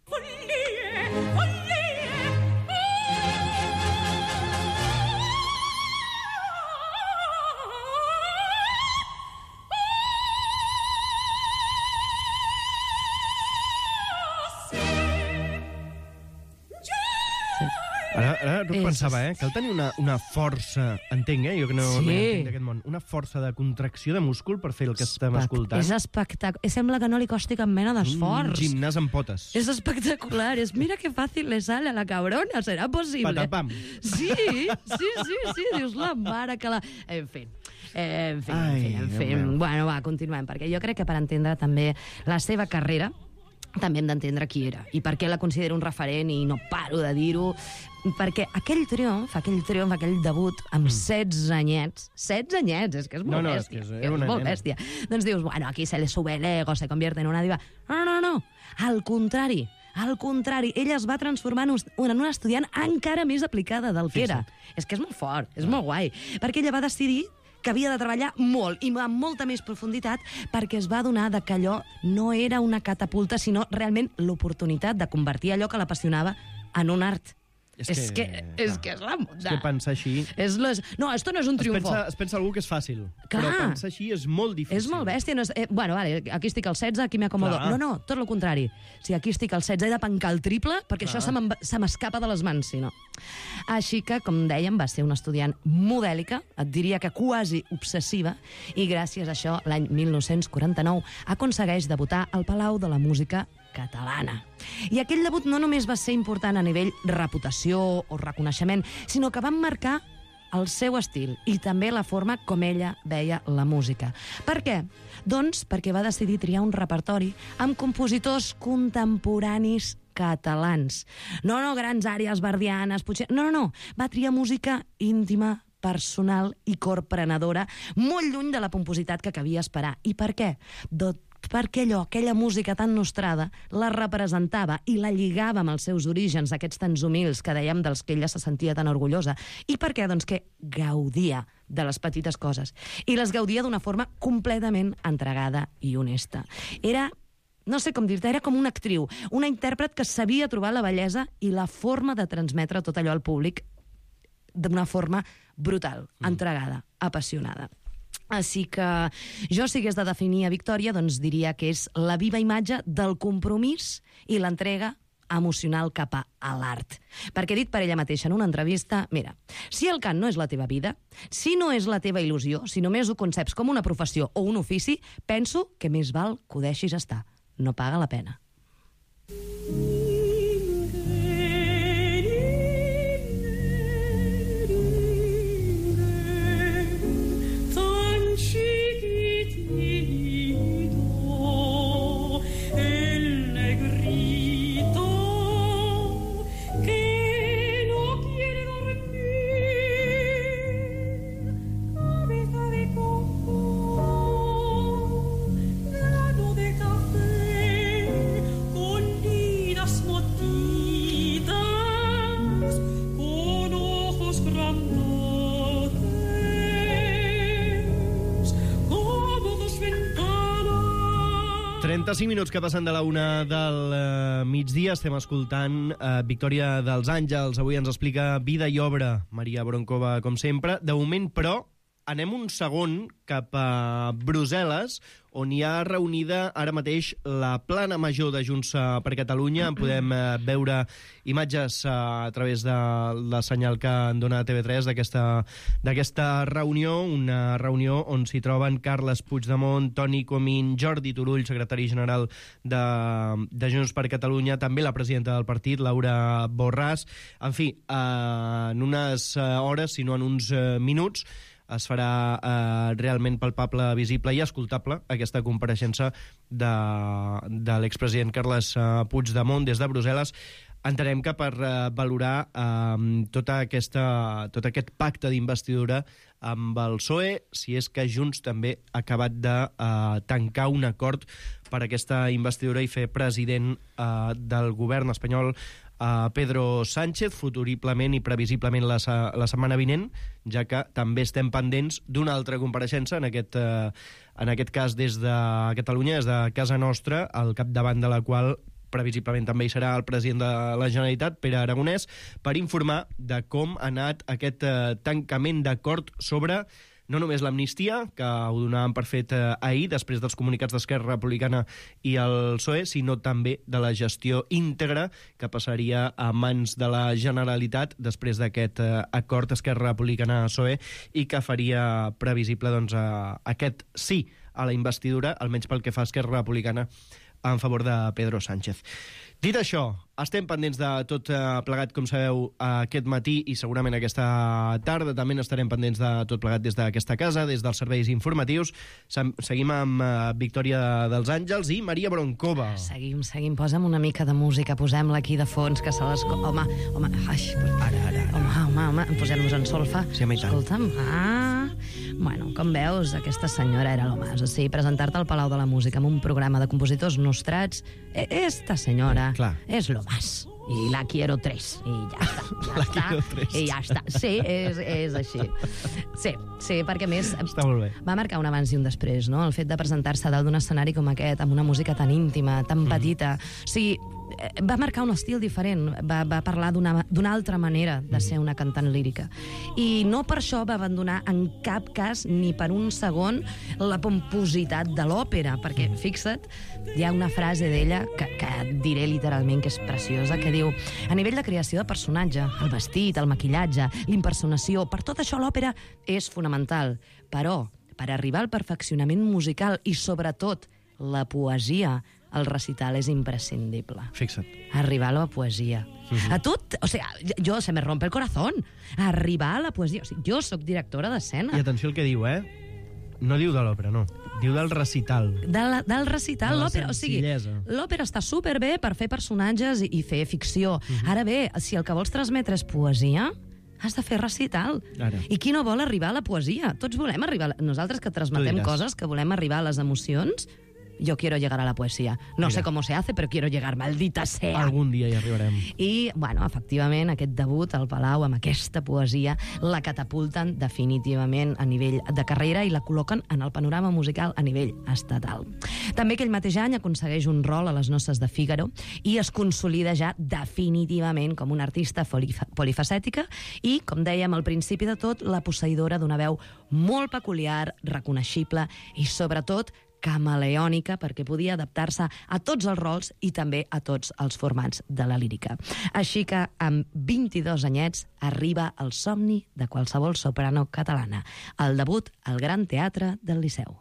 Ara pensava, cal tenir una força, entenc, jo que no entenc d'aquest món, una força de contracció de múscul per fer el que estem escoltant. És espectacular. Sembla que no li costi cap mena d'esforç. Un gimnàs amb potes. És espectacular. Mira que fàcil le sale a la cabrona, serà possible. Patapam. Sí. Dius la mare que la... En fi. Bueno, va, continuem, perquè jo crec que per entendre també la seva carrera també hem d'entendre qui era i per què la considero un referent, i no paro de dir-ho, perquè aquell triomf, aquell debut amb 16 anyets, és que és molt bèstia. És molt bèstia. Doncs dius, bueno, aquí se le sube el ego, se convierte en una diva. No. Al contrari, ella es va transformar en una estudiant encara més aplicada del que era. És que és molt fort, és molt guai, perquè ella va decidir que havia de treballar molt i amb molta més profunditat, perquè es va adonar que allò no era una catapulta, sinó realment l'oportunitat de convertir allò que l'apassionava en un art. És que és la moda. És que pensar així... No, esto no és un triomfo. Es pensa algú que és fàcil, però pensar així és molt difícil. És molt bèstia. Bueno, vale, aquí estic al 16, aquí m'acomodo. No, tot el contrari. Si aquí estic al 16 he de pencar el triple, perquè això se m'escapa de les mans, si no. Així que, com dèiem, va ser una estudiant modèlica, et diria que quasi obsessiva, i gràcies a això, l'any 1949, aconsegueix debutar al Palau de la Música catalana. I aquell debut no només va ser important a nivell reputació o reconeixement, sinó que van marcar el seu estil i també la forma com ella veia la música. Per què? Doncs perquè va decidir triar un repertori amb compositors contemporanis catalans. No grans àrees verdianes, potser... No. Va triar música íntima, personal i corprenedora, molt lluny de la pompositat que cabia esperar. I per què? Perquè aquella música tan nostrada, la representava i la lligava amb els seus orígens, aquests tants humils que dèiem dels que ella se sentia tan orgullosa. I per què? Doncs que gaudia de les petites coses. I les gaudia d'una forma completament entregada i honesta. Era, no sé com dir-te, era com una actriu, una intèrpret que sabia trobar la bellesa i la forma de transmetre tot allò al públic d'una forma brutal, entregada, apassionada. Així que jo, si hagués de definir a Victòria, doncs diria que és la viva imatge del compromís i l'entrega emocional cap a l'art. Perquè, dit per ella mateixa en una entrevista, mira, si el cant no és la teva vida, si no és la teva il·lusió, si només ho conceps com una professió o un ofici, penso que més val que ho deixis estar. No paga la pena. 45 minuts que passen de la 1 del migdia. Estem escoltant Victòria dels Àngels. Avui ens explica vida i obra Maria Bronkova, com sempre. De moment, però, anem un segon cap a Brussel·les, on hi ha reunida ara mateix la plana major de Junts per Catalunya. En podem veure imatges a través de la senyal que en dona TV3 d'aquesta reunió, una reunió on s'hi troben Carles Puigdemont, Toni Comín, Jordi Turull, secretari general de Junts per Catalunya, també la presidenta del partit, Laura Borràs. En fi, en unes hores, si no en uns minuts, es farà realment palpable, visible i escoltable aquesta compareixença de l'expresident Carles Puigdemont des de Brussel·les. Entenem que per valorar tot aquest pacte d'investidura amb el PSOE, si és que Junts també ha acabat de tancar un acord per aquesta investidura i fer president del govern espanyol Pedro Sánchez, futuriblement i previsiblement la setmana vinent, ja que també estem pendents d'una altra compareixença, en aquest cas des de Catalunya, des de casa nostra, al capdavant de la qual previsiblement també hi serà el president de la Generalitat, Pere Aragonès, per informar de com ha anat aquest tancament d'acord sobre no només l'amnistia, que ho donàvem per fet ahir, després dels comunicats d'Esquerra Republicana i el PSOE, sinó també de la gestió íntegra que passaria a mans de la Generalitat després d'aquest acord Esquerra Republicana-PSOE i que faria previsible aquest sí a la investidura, almenys pel que fa a Esquerra Republicana, en favor de Pedro Sánchez. Dit això, estem pendents de tot plegat, com sabeu, aquest matí i segurament aquesta tarda. També estarem pendents de tot plegat des d'aquesta casa, des dels serveis informatius. Seguim amb Victòria dels Àngels i Maria Bronkova. Seguim. Posa'm una mica de música, posem-la aquí de fons, que se l'escolta. Home, posem-nos en solfa. Sí, escolta'm. Bueno, com veus, aquesta senyora era lo más. O sigui, presentar-te al Palau de la Música amb un programa de compositors nostrats, esta senyora és lo más. I la quiero 3. I ja està. I ja està. Sí, és així. Sí, perquè a més està molt bé. Va marcar un abans i un després, no? El fet de presentar-se dalt d'un escenari com aquest, amb una música tan íntima, tan petita. O sigui, va marcar un estil diferent, va parlar d'una altra manera de ser una cantant lírica. I no per això va abandonar en cap cas, ni per un segon, la pompositat de l'òpera, perquè, fixa't, hi ha una frase d'ella que diré literalment que és preciosa, que diu: a nivell de creació de personatge, el vestit, el maquillatge, l'impersonació, per tot això l'òpera és fonamental. Però, per arribar al perfeccionament musical i, sobretot, la poesia, el recital és imprescindible. Fixa't. Arribar a la poesia. A tot, o sea, yo se me rompe el corazón. Arribar a la poesia. O sigui, jo sóc directora d'escena. I atenció al que diu, No diu de l'òpera, no. Diu del recital. Del recital, l'òpera. O sigui, l'òpera està superbé per fer personatges i fer ficció. Ara bé, si el que vols transmetre és poesia, has de fer recital. I qui no vol arribar a la poesia? Tots volem arribar... Nosaltres que transmetem coses, que volem arribar a les emocions, yo quiero llegar a la poesía. No sé cómo se hace, pero quiero llegar, maldita sea. Algun dia hi arribarem. I, bueno, efectivament, aquest debut al Palau amb aquesta poesia la catapulten definitivament a nivell de carrera i la col·loquen en el panorama musical a nivell estatal. També aquell mateix any aconsegueix un rol a les Noces de Fígaro i es consolida ja definitivament com una artista polifacètica i, com dèiem al principi de tot, la posseïdora d'una veu molt peculiar, reconeixible i, sobretot, camaleònica, perquè podia adaptar-se a tots els rols i també a tots els formats de la lírica. Així que, amb 22 anyets, arriba el somni de qualsevol soprano catalana, el debut al Gran Teatre del Liceu.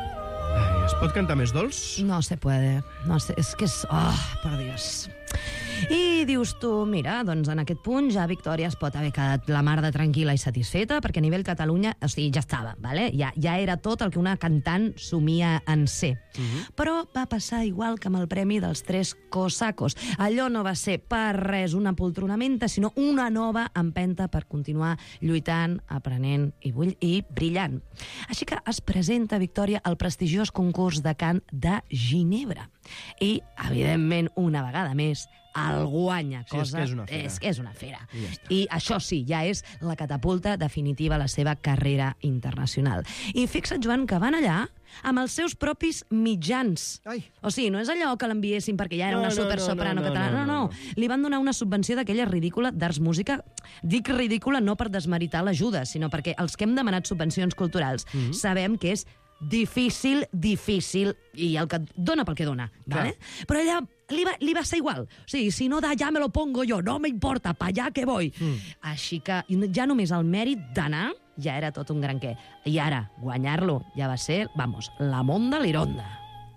Pot cantar més dolç? No se puede. No sé, es que es... Oh, por Dios. I dius tu, mira, doncs en aquest punt ja Victòria es pot haver quedat la mar de tranquil·la i satisfeta, perquè a nivell Catalunya, o sigui, ja estava, vale? Ja era tot el que una cantant somia en ser. Però va passar igual que amb el premi dels 3 cosacos. Allò no va ser per res una poltronamenta, sinó una nova empenta per continuar lluitant, aprenent i brillant. Així que es presenta Victòria al prestigiós concurs de cant de Ginebra. I, evidentment, una vegada més, el guanya, cosa... És que és una fera. I això sí, ja és la catapulta definitiva a la seva carrera internacional. I fixa't, Joan, que van allà amb els seus propis mitjans. O sigui, no és allò que l'enviessin perquè ja era una supersoprano catalana. No. Li van donar una subvenció d'aquella ridícula d'Arts Música. Dic ridícula no per desmeritar l'ajuda, sinó perquè els que hem demanat subvencions culturals sabem que és difícil, i el que dona pel que dona, ¿vale? Però ella li va ser igual. O sigui, si no da, ja me lo pongo yo, no me importa, pa allá que voy. Així que ja només el mèrit d'anar ja era tot un gran què. I ara, guanyar-lo ja va ser, vamos, la monda lironda.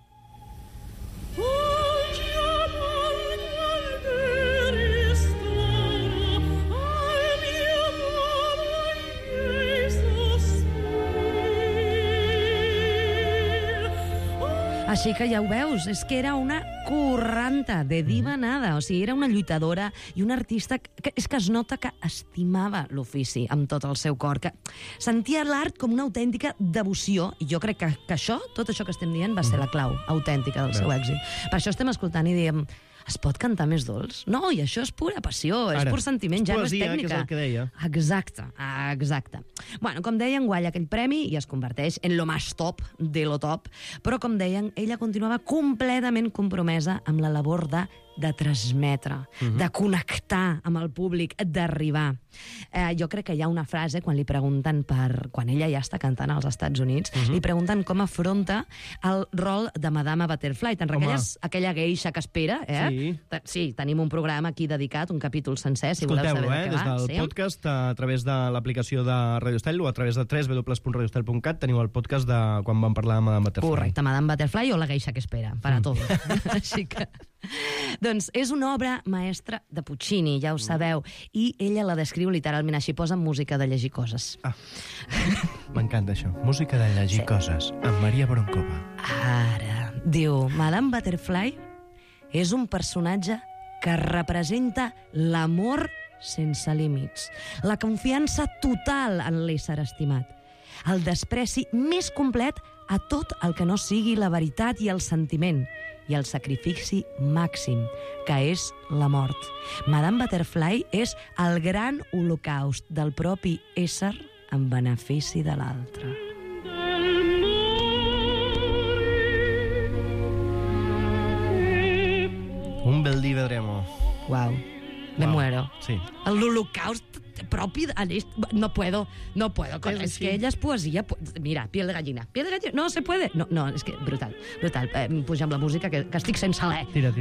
Així que ja ho veus, és que era una curranta de diva nada, o sigui, era una lluitadora i una artista que és que es nota que estimava l'ofici amb tot el seu cor, que sentia l'art com una autèntica devoció, i jo crec que això, tot això que estem dient, va ser la clau autèntica del seu èxit. Per això estem escoltant i diem, es pot cantar més dolç? No, i això és pura passió, és pur sentiment, ja no és tècnica. Que és el que deia. Exacte. Bueno, com deien, guanya aquell premi i es converteix en lo más top de lo top, però com deien, ella continuava completament compromesa amb la labor de transmetre, de connectar amb el públic, d'arribar. Jo crec que hi ha una frase, quan li pregunten quan ella ja està cantant als Estats Units, li pregunten com afronta el rol de Madame Butterfly. Te'n requelles aquella geisha que espera, Sí, tenim un programa aquí dedicat, un capítol sencer, si voleu saber de què va. Des del podcast, a través de l'aplicació de Radio Estel o a través de www.radioestel.cat teniu el podcast de quan vam parlar amb Madame Butterfly. Correcte, Madame Butterfly o la geisha que espera, para tot. Així que... Doncs és una obra maestra de Puccini, ja ho sabeu, i ella la descriu literalment així, posa música de llegir coses. M'encanta això, música de llegir coses, amb Maria Broncova. Ara, diu, Madame Butterfly és un personatge que representa l'amor sense límits, la confiança total en l'ésser estimat, el despreci més complet a tot el que no sigui la veritat i el sentiment, i el sacrifici màxim, que és la mort. Madame Butterfly és el gran holocaust del propi ésser en benefici de l'altre. Un bel día vedremo. Wow. Me muero. Sí. L'holocaust propi de... No puedo. Es que ella és poesia. Mira, piel de gallina. No se puede. No, és que brutal. Puja amb la música, que estic sense alè. Tira.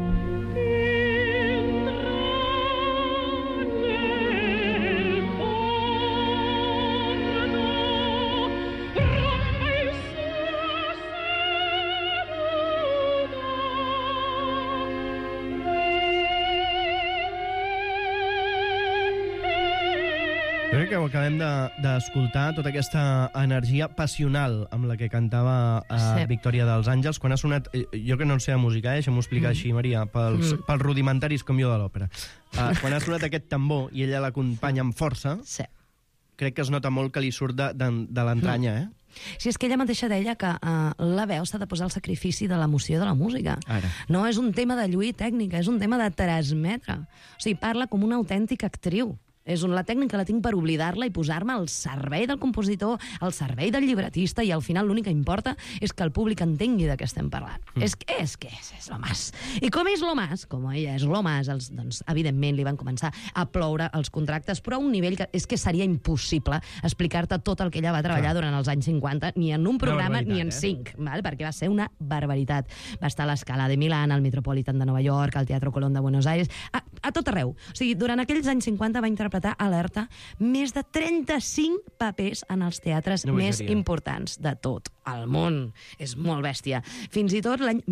Crec que ho acabem d'escoltar, tota aquesta energia passional amb la que cantava Victòria dels Àngels. Quan ha sonat, jo que no en sé de música, deixa'm-ho explicar així, Maria, pels rudimentaris com jo de l'òpera. Quan ha sonat aquest tambor i ella l'acompanya amb força, crec que es nota molt que li surt de l'entranya, Sí, és que ella mateixa deia que la veu s'ha de posar al sacrifici de l'emoció de la música. No és un tema de lluir tècnica, és un tema de transmetre. O sigui, parla com una autèntica actriu. La tècnica la tinc per oblidar-la i posar-me al servei del compositor, al servei del llibretista, i al final l'únic que importa és que el públic entengui de què estem parlant. És lo más. I com és lo más, com ella és lo más, doncs, evidentment, li van començar a ploure els contractes, però a un nivell que és que seria impossible explicar-te tot el que ella va treballar durant els anys 50, ni en un programa ni en 5, perquè va ser una barbaritat. Va estar a l'Escala de Milán, al Metropolitan de Nova York, al Teatro Colón de Buenos Aires. a tot arreu. O sigui, durant aquells anys 50 va interpretar alerta més de 35 papers en els teatres més importants de tot el món. És molt bèstia. Fins i tot l'any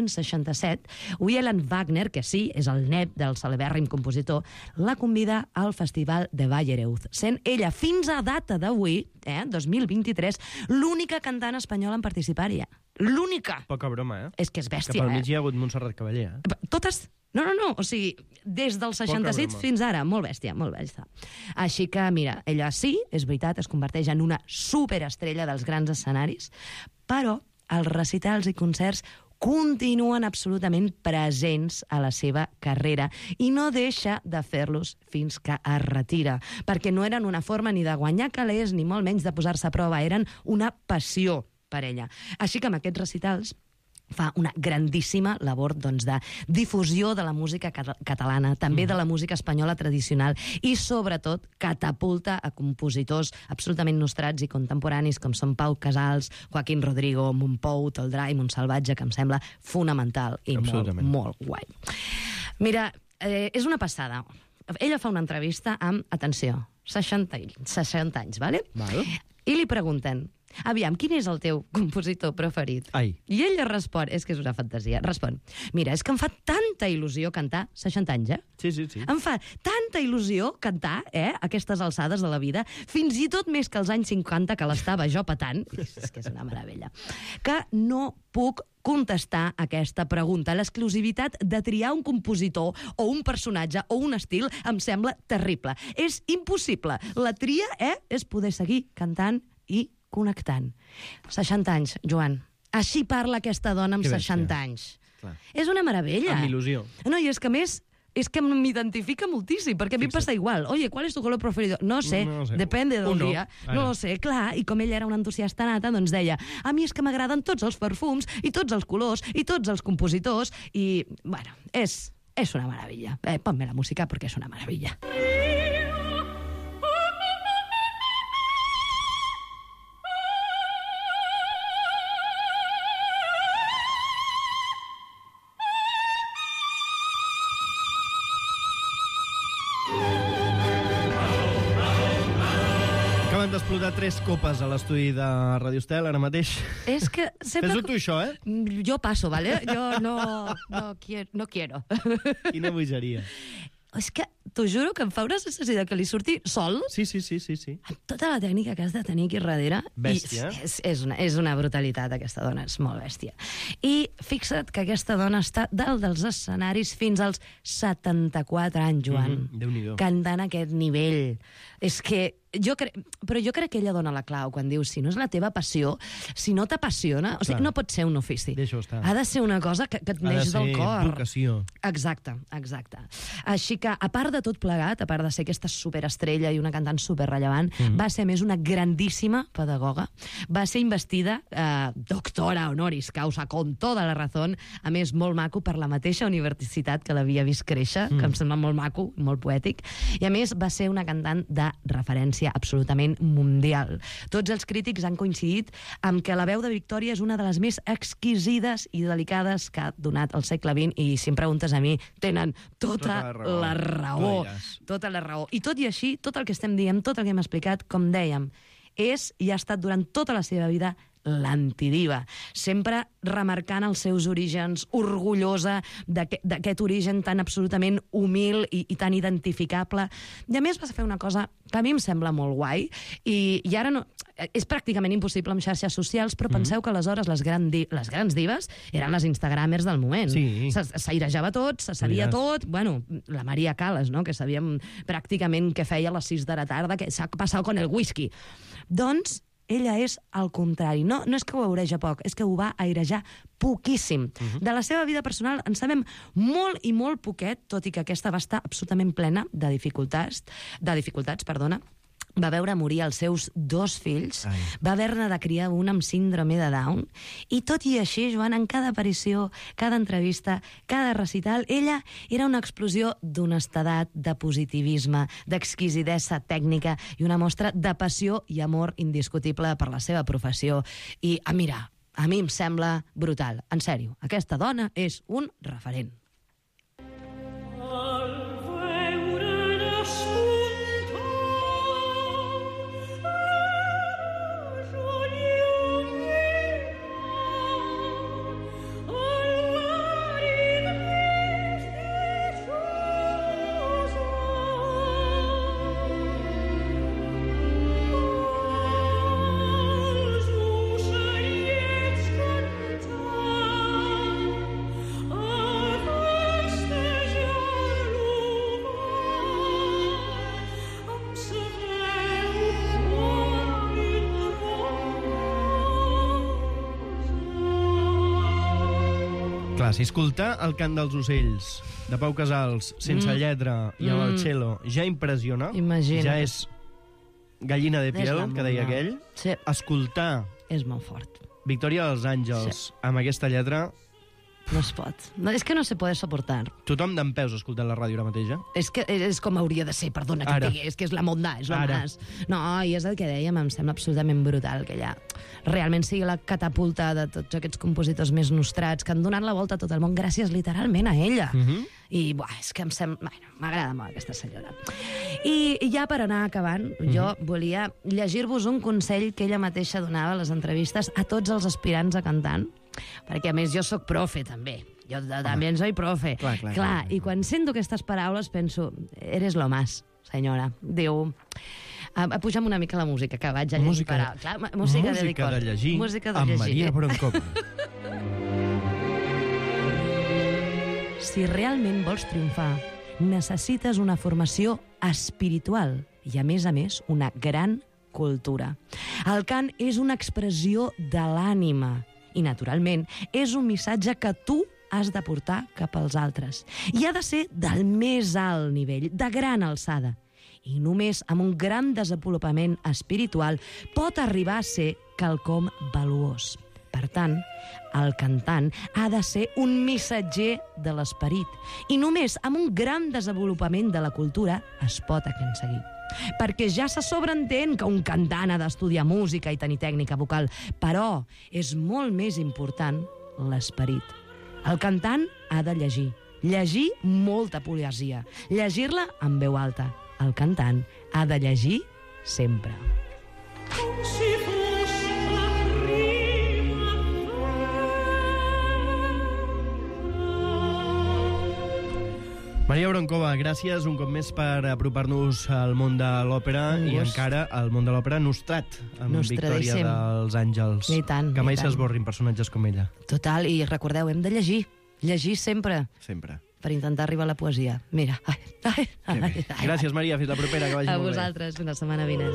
1967, Wieland Wagner, que sí, és el net del celebèrrim compositor, la convida al Festival de Bayreuth, sent ella, fins a data d'avui, 2023, l'única cantant espanyola en participar-hi. L'única! Poca broma, És que és bèstia, Que pel mig hi ha hagut Montserrat Cavaller, Totes... No, o sigui, des del 66 fins ara, molt bèstia, molt bèstia. Així que, mira, ella sí, és veritat, es converteix en una superestrella dels grans escenaris, però els recitals i concerts continuen absolutament presents a la seva carrera i no deixa de fer-los fins que es retira, perquè no eren una forma ni de guanyar calés ni molt menys de posar-se a prova, eren una passió per ella. Així que amb aquests recitals fa una grandíssima labor de difusió de la música catalana, també de la música espanyola tradicional i, sobretot, catapulta a compositors absolutament nostrats i contemporanis com són Pau Casals, Joaquín Rodrigo, Montpou, Toldrà i Montsalvatge, que em sembla fonamental i molt guai. Mira, és una passada. Ella fa una entrevista amb, atenció, 60 anys, vale? I li pregunten: aviam, quin és el teu compositor preferit? I ella respon, és que és una fantasia, respon: mira, és que em fa tanta il·lusió cantar, 60 anys, Sí. Em fa tanta il·lusió cantar, a aquestes alçades de la vida, fins i tot més que els anys 50, que l'estava jo patant, és que és una meravella, que no puc contestar aquesta pregunta. L'exclusivitat de triar un compositor o un personatge o un estil em sembla terrible. És impossible. La tria, és poder seguir cantant i connectant. 60 anys, Joan. Així parla aquesta dona amb 60 anys. És una meravella. Amb il·lusió. No, i és que, a més, és que m'identifica moltíssim, perquè a mi em passa igual. Oye, ¿cuál es tu color preferido? No sé, depende del dia. No ho sé, clar, i com ella era una entusiasta nata, doncs deia: a mi és que m'agraden tots els perfums, i tots els colors, i tots els compositors, i, bueno, és una meravella. Ponme la música, perquè és una meravella. D'explotar 3 copes a l'estudi de Radio Estel ara mateix. És que sempre... Fes-ho tu, això, Jo passo, ¿vale? Jo no quiero. Quina bogeria. És que t'ho juro que em fa una sensació de que li surti sol. Sí. Amb tota la tècnica que has de tenir aquí darrere. Bèstia. És una brutalitat, aquesta dona, és molt bèstia. I fixa't que aquesta dona està dalt dels escenaris fins als 74 anys, Joan. Déu-n'hi-do. Cantant a aquest nivell. És que però jo crec que ella dona la clau quan diu: si no és la teva passió, si no t'apassiona, o sigui, no pot ser un ofici. Deixa-ho estar. Ha de ser una cosa que et neix del cor. Ha de ser vocació. Exacte. Així que, a part de tot plegat, a part de ser aquesta superestrella i una cantant superrellevant, va ser, més, una grandíssima pedagoga. Va ser investida doctora honoris causa, con toda la razón, a més, molt maco, per la mateixa universitat que l'havia vist créixer, que em sembla molt maco, molt poètic, i a més va ser una cantant de referència absolutament mundial. Tots els crítics han coincidit amb que la veu de Victòria és una de les més exquisides i delicades que ha donat el segle XX, i si em preguntes a mi, tenen tota la raó. Tota la raó. I tot i així, tot el que estem dient, tot el que hem explicat, com dèiem, és i ha estat durant tota la seva vida l'antidiva, sempre remarcant els seus orígens, orgullosa d'aquest origen tan absolutament humil i tan identificable. I a més va fer una cosa que a mi em sembla molt guai, i ara no... És pràcticament impossible amb xarxes socials, però penseu que aleshores les grans dives eren les instagramers del moment. S'airejava tot, se sabia tot. Bueno, la Maria Callas, no?, que sabíem pràcticament què feia a les 6 de la tarda, que s'ha passat con el whisky. Doncs ella és al contrari. No és que ho aireja poc, és que ho va airejar poquíssim. De la seva vida personal en sabem molt i molt poquet, tot i que aquesta va estar absolutament plena de dificultats. Va veure morir els seus 2 fills, va haver-ne de criar un amb síndrome de Down, i tot i així, Joan, en cada aparició, cada entrevista, cada recital, ella era una explosió d'honestedat, de positivisme, d'exquisidesa tècnica i una mostra de passió i amor indiscutible per la seva professió. I, mira, a mi em sembla brutal. En sèrio, aquesta dona és un referent. clar, si escoltar el cant dels ocells de Pau Casals, sense lletra i amb el cello, ja impressiona. Imagina't. Ja és gallina de piel, que deia aquell. Sí. Escoltar És molt fort. Victòria dels Àngels amb aquesta lletra... No es pot. No, és que no se puede soportar. Tothom d'en peus escoltant la ràdio ara mateix, És que és com hauria de ser, perdona que Ara. et digui, és que és la monda, és lo Ara. más. No, i és el que dèiem, em sembla absolutament brutal que ella realment sigui la catapulta de tots aquests compositors més nostrats que han donat la volta a tot el món gràcies literalment a ella. I és que em sembla... Bueno, m'agrada molt aquesta senyora. I ja per anar acabant, jo volia llegir-vos un consell que ella mateixa donava a les entrevistes a tots els aspirants a cantant, perquè a més jo sóc profe també. Jo també soy profe. Clar, i quan sento aquestes paraules penso, eres lo más, senyora. Diu... Puja'm una mica la música, que vaig a llegir paraules. Música de llegir música de amb llegir. Maria Broncova. Si realment vols triomfar, necessites una formació espiritual i, a més, una gran cultura. El cant és una expressió de l'ànima i, naturalment, és un missatge que tu has de portar cap als altres. I ha de ser del més alt nivell, de gran alçada. I només amb un gran desenvolupament espiritual pot arribar a ser quelcom valuós. Per tant, el cantant ha de ser un missatger de l'esperit i només amb un gran desenvolupament de la cultura es pot aconseguir. Perquè ja se sobreentén que un cantant ha d'estudiar música i tenir tècnica vocal, però és molt més important l'esperit. El cantant ha de llegir molta poesia, llegir-la en veu alta. El cantant ha de llegir sempre. Maria Broncova, gràcies un cop més per apropar-nos al món de l'òpera i encara al món de l'òpera nostrat, amb Victòria dels Àngels. I tant, que mai i tant. s'esborrin personatges com ella. Total, i recordeu, hem de llegir sempre. Sempre. Per intentar arribar a la poesia. Mira. Gràcies, Maria, fins la propera, que vagi a molt bé. vosaltres, fins la setmana vinent.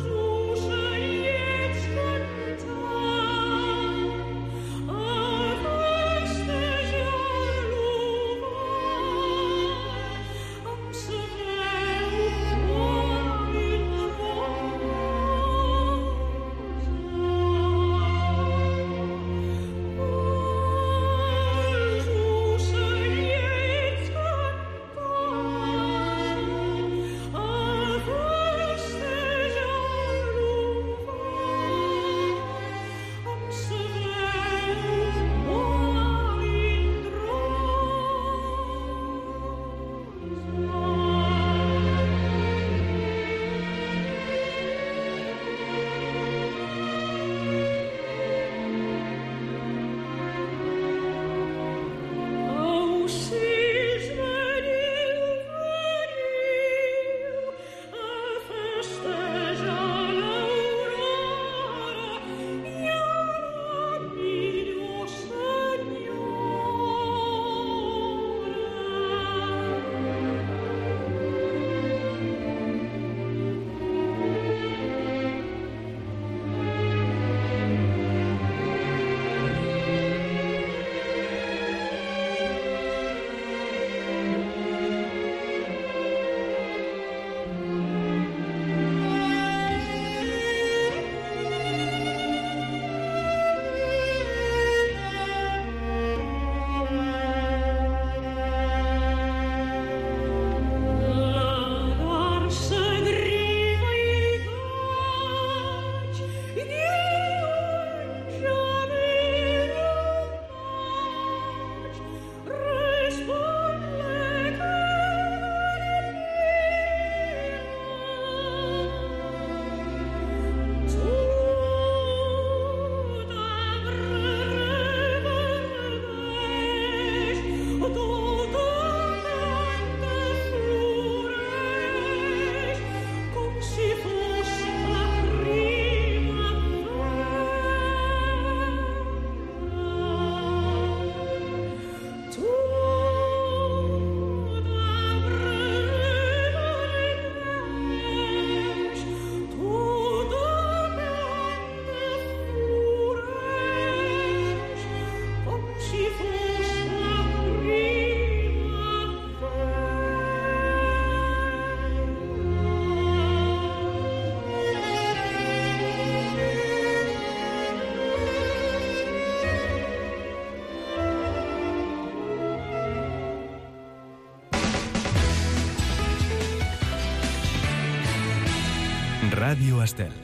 Ràdio Estel.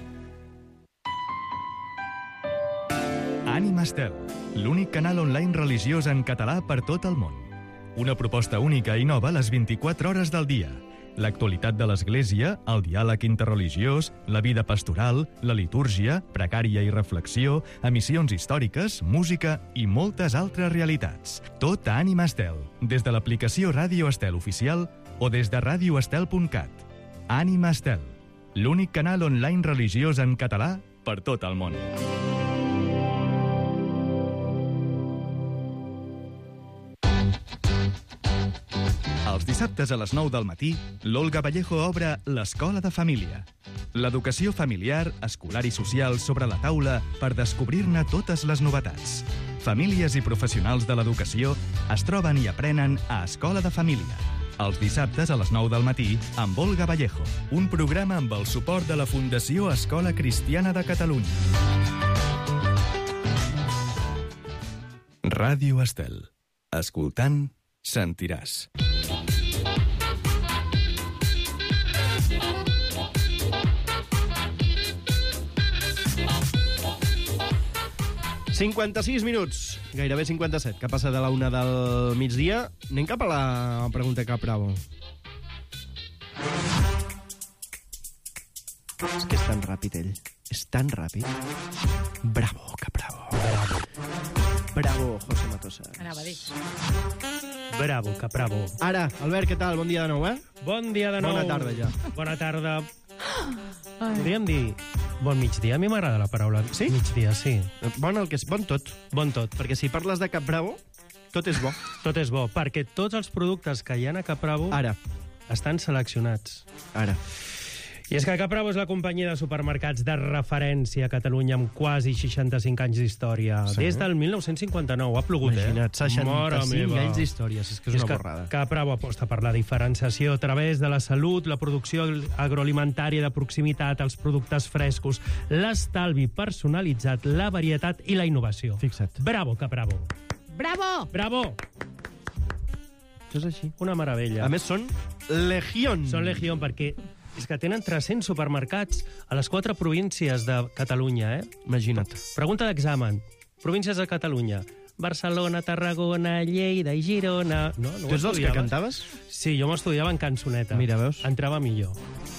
Ànima Estel, l'únic canal online religiós en català per tot el món. Una proposta única i nova a les 24 hores del dia. L'actualitat de l'Església, el diàleg interreligiós, la vida pastoral, la litúrgia, precària i reflexió, emissions històriques, música i moltes altres realitats. Tot a Ànima Estel, des de l'aplicació Ràdio Estel oficial o des de radioestel.cat. Ànima Estel, l'únic canal online religiós en català per tot el món. Els dissabtes a les 9 del matí, l'Olga Vallejo obre l'Escola de Família. L'educació familiar, escolar i social sobre la taula per descobrir-ne totes les novetats. Famílies i professionals de l'educació es troben i aprenen a Escola de Família. Els dissabtes a les 9 del matí, amb Olga Vallejo, un programa amb el suport de la Fundació Escola Cristiana de Catalunya. Ràdio Estel. Escoltant, sentiràs. ...56 minuts, gairebé 57, que passa de la 1 del migdia. Anem cap a la pregunta Cap Bravo. És que és tan ràpid, ell. És tan ràpid. Bravo, Cap Bravo. Bravo. Bravo, José Matosas. Anava a dir. Bravo, Cap Bravo. Ara, Albert, què tal? Bon dia de nou, Bon dia de nou. Bona tarda, ja. Bona tarda. Podríem dir bon migdia. A mi m'agrada la paraula. Sí? Migdia, sí. Bon tot. Bon tot. Perquè si parles de Cap Bravo, tot és bo. Tot és bo, perquè tots els productes que hi ha a Cap Bravo Ara. Estan seleccionats. Ara. I és que Cap Bravo és la companyia de supermercats de referència a Catalunya amb quasi 65 anys d'història. Sí. Des del 1959. Ha plogut, Imagina't, 65 anys d'història. És que és una borrada. Cap Bravo aposta per la diferenciació a través de la salut, la producció agroalimentària de proximitat, els productes frescos, l'estalvi personalitzat, la varietat i la innovació. Fixa't. Bravo, Cap Bravo. Bravo! Bravo! Això és així. Una meravella. A més, són legión. Són legión perquè és que tenen 300 supermercats a les 4 províncies de Catalunya, Imagina't. Pregunta d'examen. Províncies de Catalunya. Barcelona, Tarragona, Lleida i Girona... No tu ets dels que cantaves? Sí, jo m'estudiava en cançoneta. Mira, veus? Entrava millor.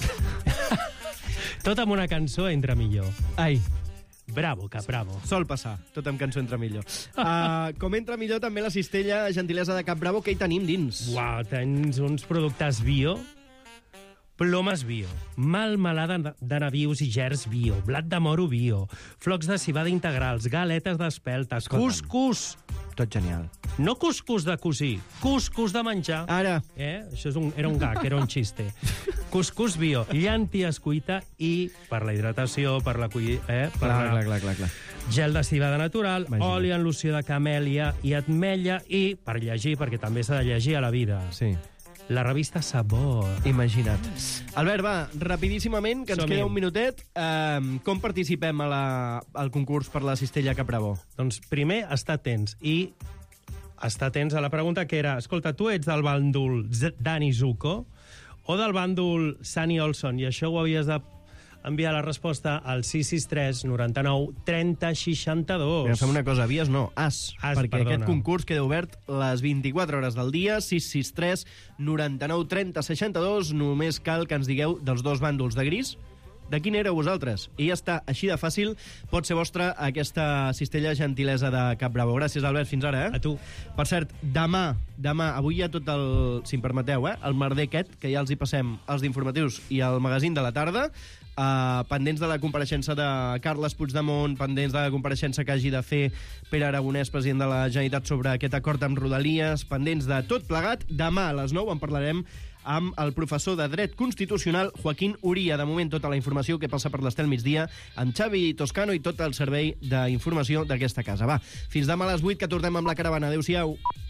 Tot amb una cançó entra millor. Ai. Bravo, Cap Bravo. Sol passar, tot amb cançó entra millor. Com entra millor també la cistella gentilesa de Cap Bravo, que hi tenim dins? Uau, tens uns productes bio, plomes bio, melmelada de nabius i gerds bio, blat de moro bio, flocs de civada integrals, galetes d'espeltes, cuscús. Tot genial. No cuscús de cosir, cuscús de menjar. Ara. Això era un gag, era un xiste. Cuscús bio, llànties cuita i per la hidratació, per la Clar. Gel de civada natural, oli en loció de camèlia i ametlla i, per llegir, perquè també s'ha de llegir a la vida, sí, la revista Sabor. Imagina't. Albert, va, rapidíssimament, que ens queda un minutet. Com participem al concurs per la cistella Cap Bravo? Doncs primer, estar atents. I estar atents a la pregunta que era, escolta, tu ets del bàndol Dani Zuko o del bàndol Sunny Olson? I això ho havies de enviar la resposta al 663 99 30 62. Fem una cosa, avies no, perquè perdona. Aquest concurs queda obert les 24 hores del dia, 663 99 30 62. Només cal que ens digueu dels dos bàndols de gris de quin éreu vosaltres. I ja està, així de fàcil pot ser vostra aquesta cistella gentilesa de Cap Bravo. Gràcies, Albert, fins ara, A tu. Per cert, demà, avui hi ha tot el, si em permeteu, el merder aquest, que ja els hi passem als d'informatius i al magazín de la tarda, pendents de la compareixença de Carles Puigdemont, pendents de la compareixença que hagi de fer Pere Aragonès, president de la Generalitat, sobre aquest acord amb Rodalies, pendents de tot plegat. Demà a les 9 en parlarem amb el professor de Dret Constitucional Joaquín Uría. De moment, tota la informació que passa per l'Estel Migdia amb Xavi Toscano i tot el servei d'informació d'aquesta casa. Va, fins demà a les 8, que tornem amb la caravana. Adéu-siau.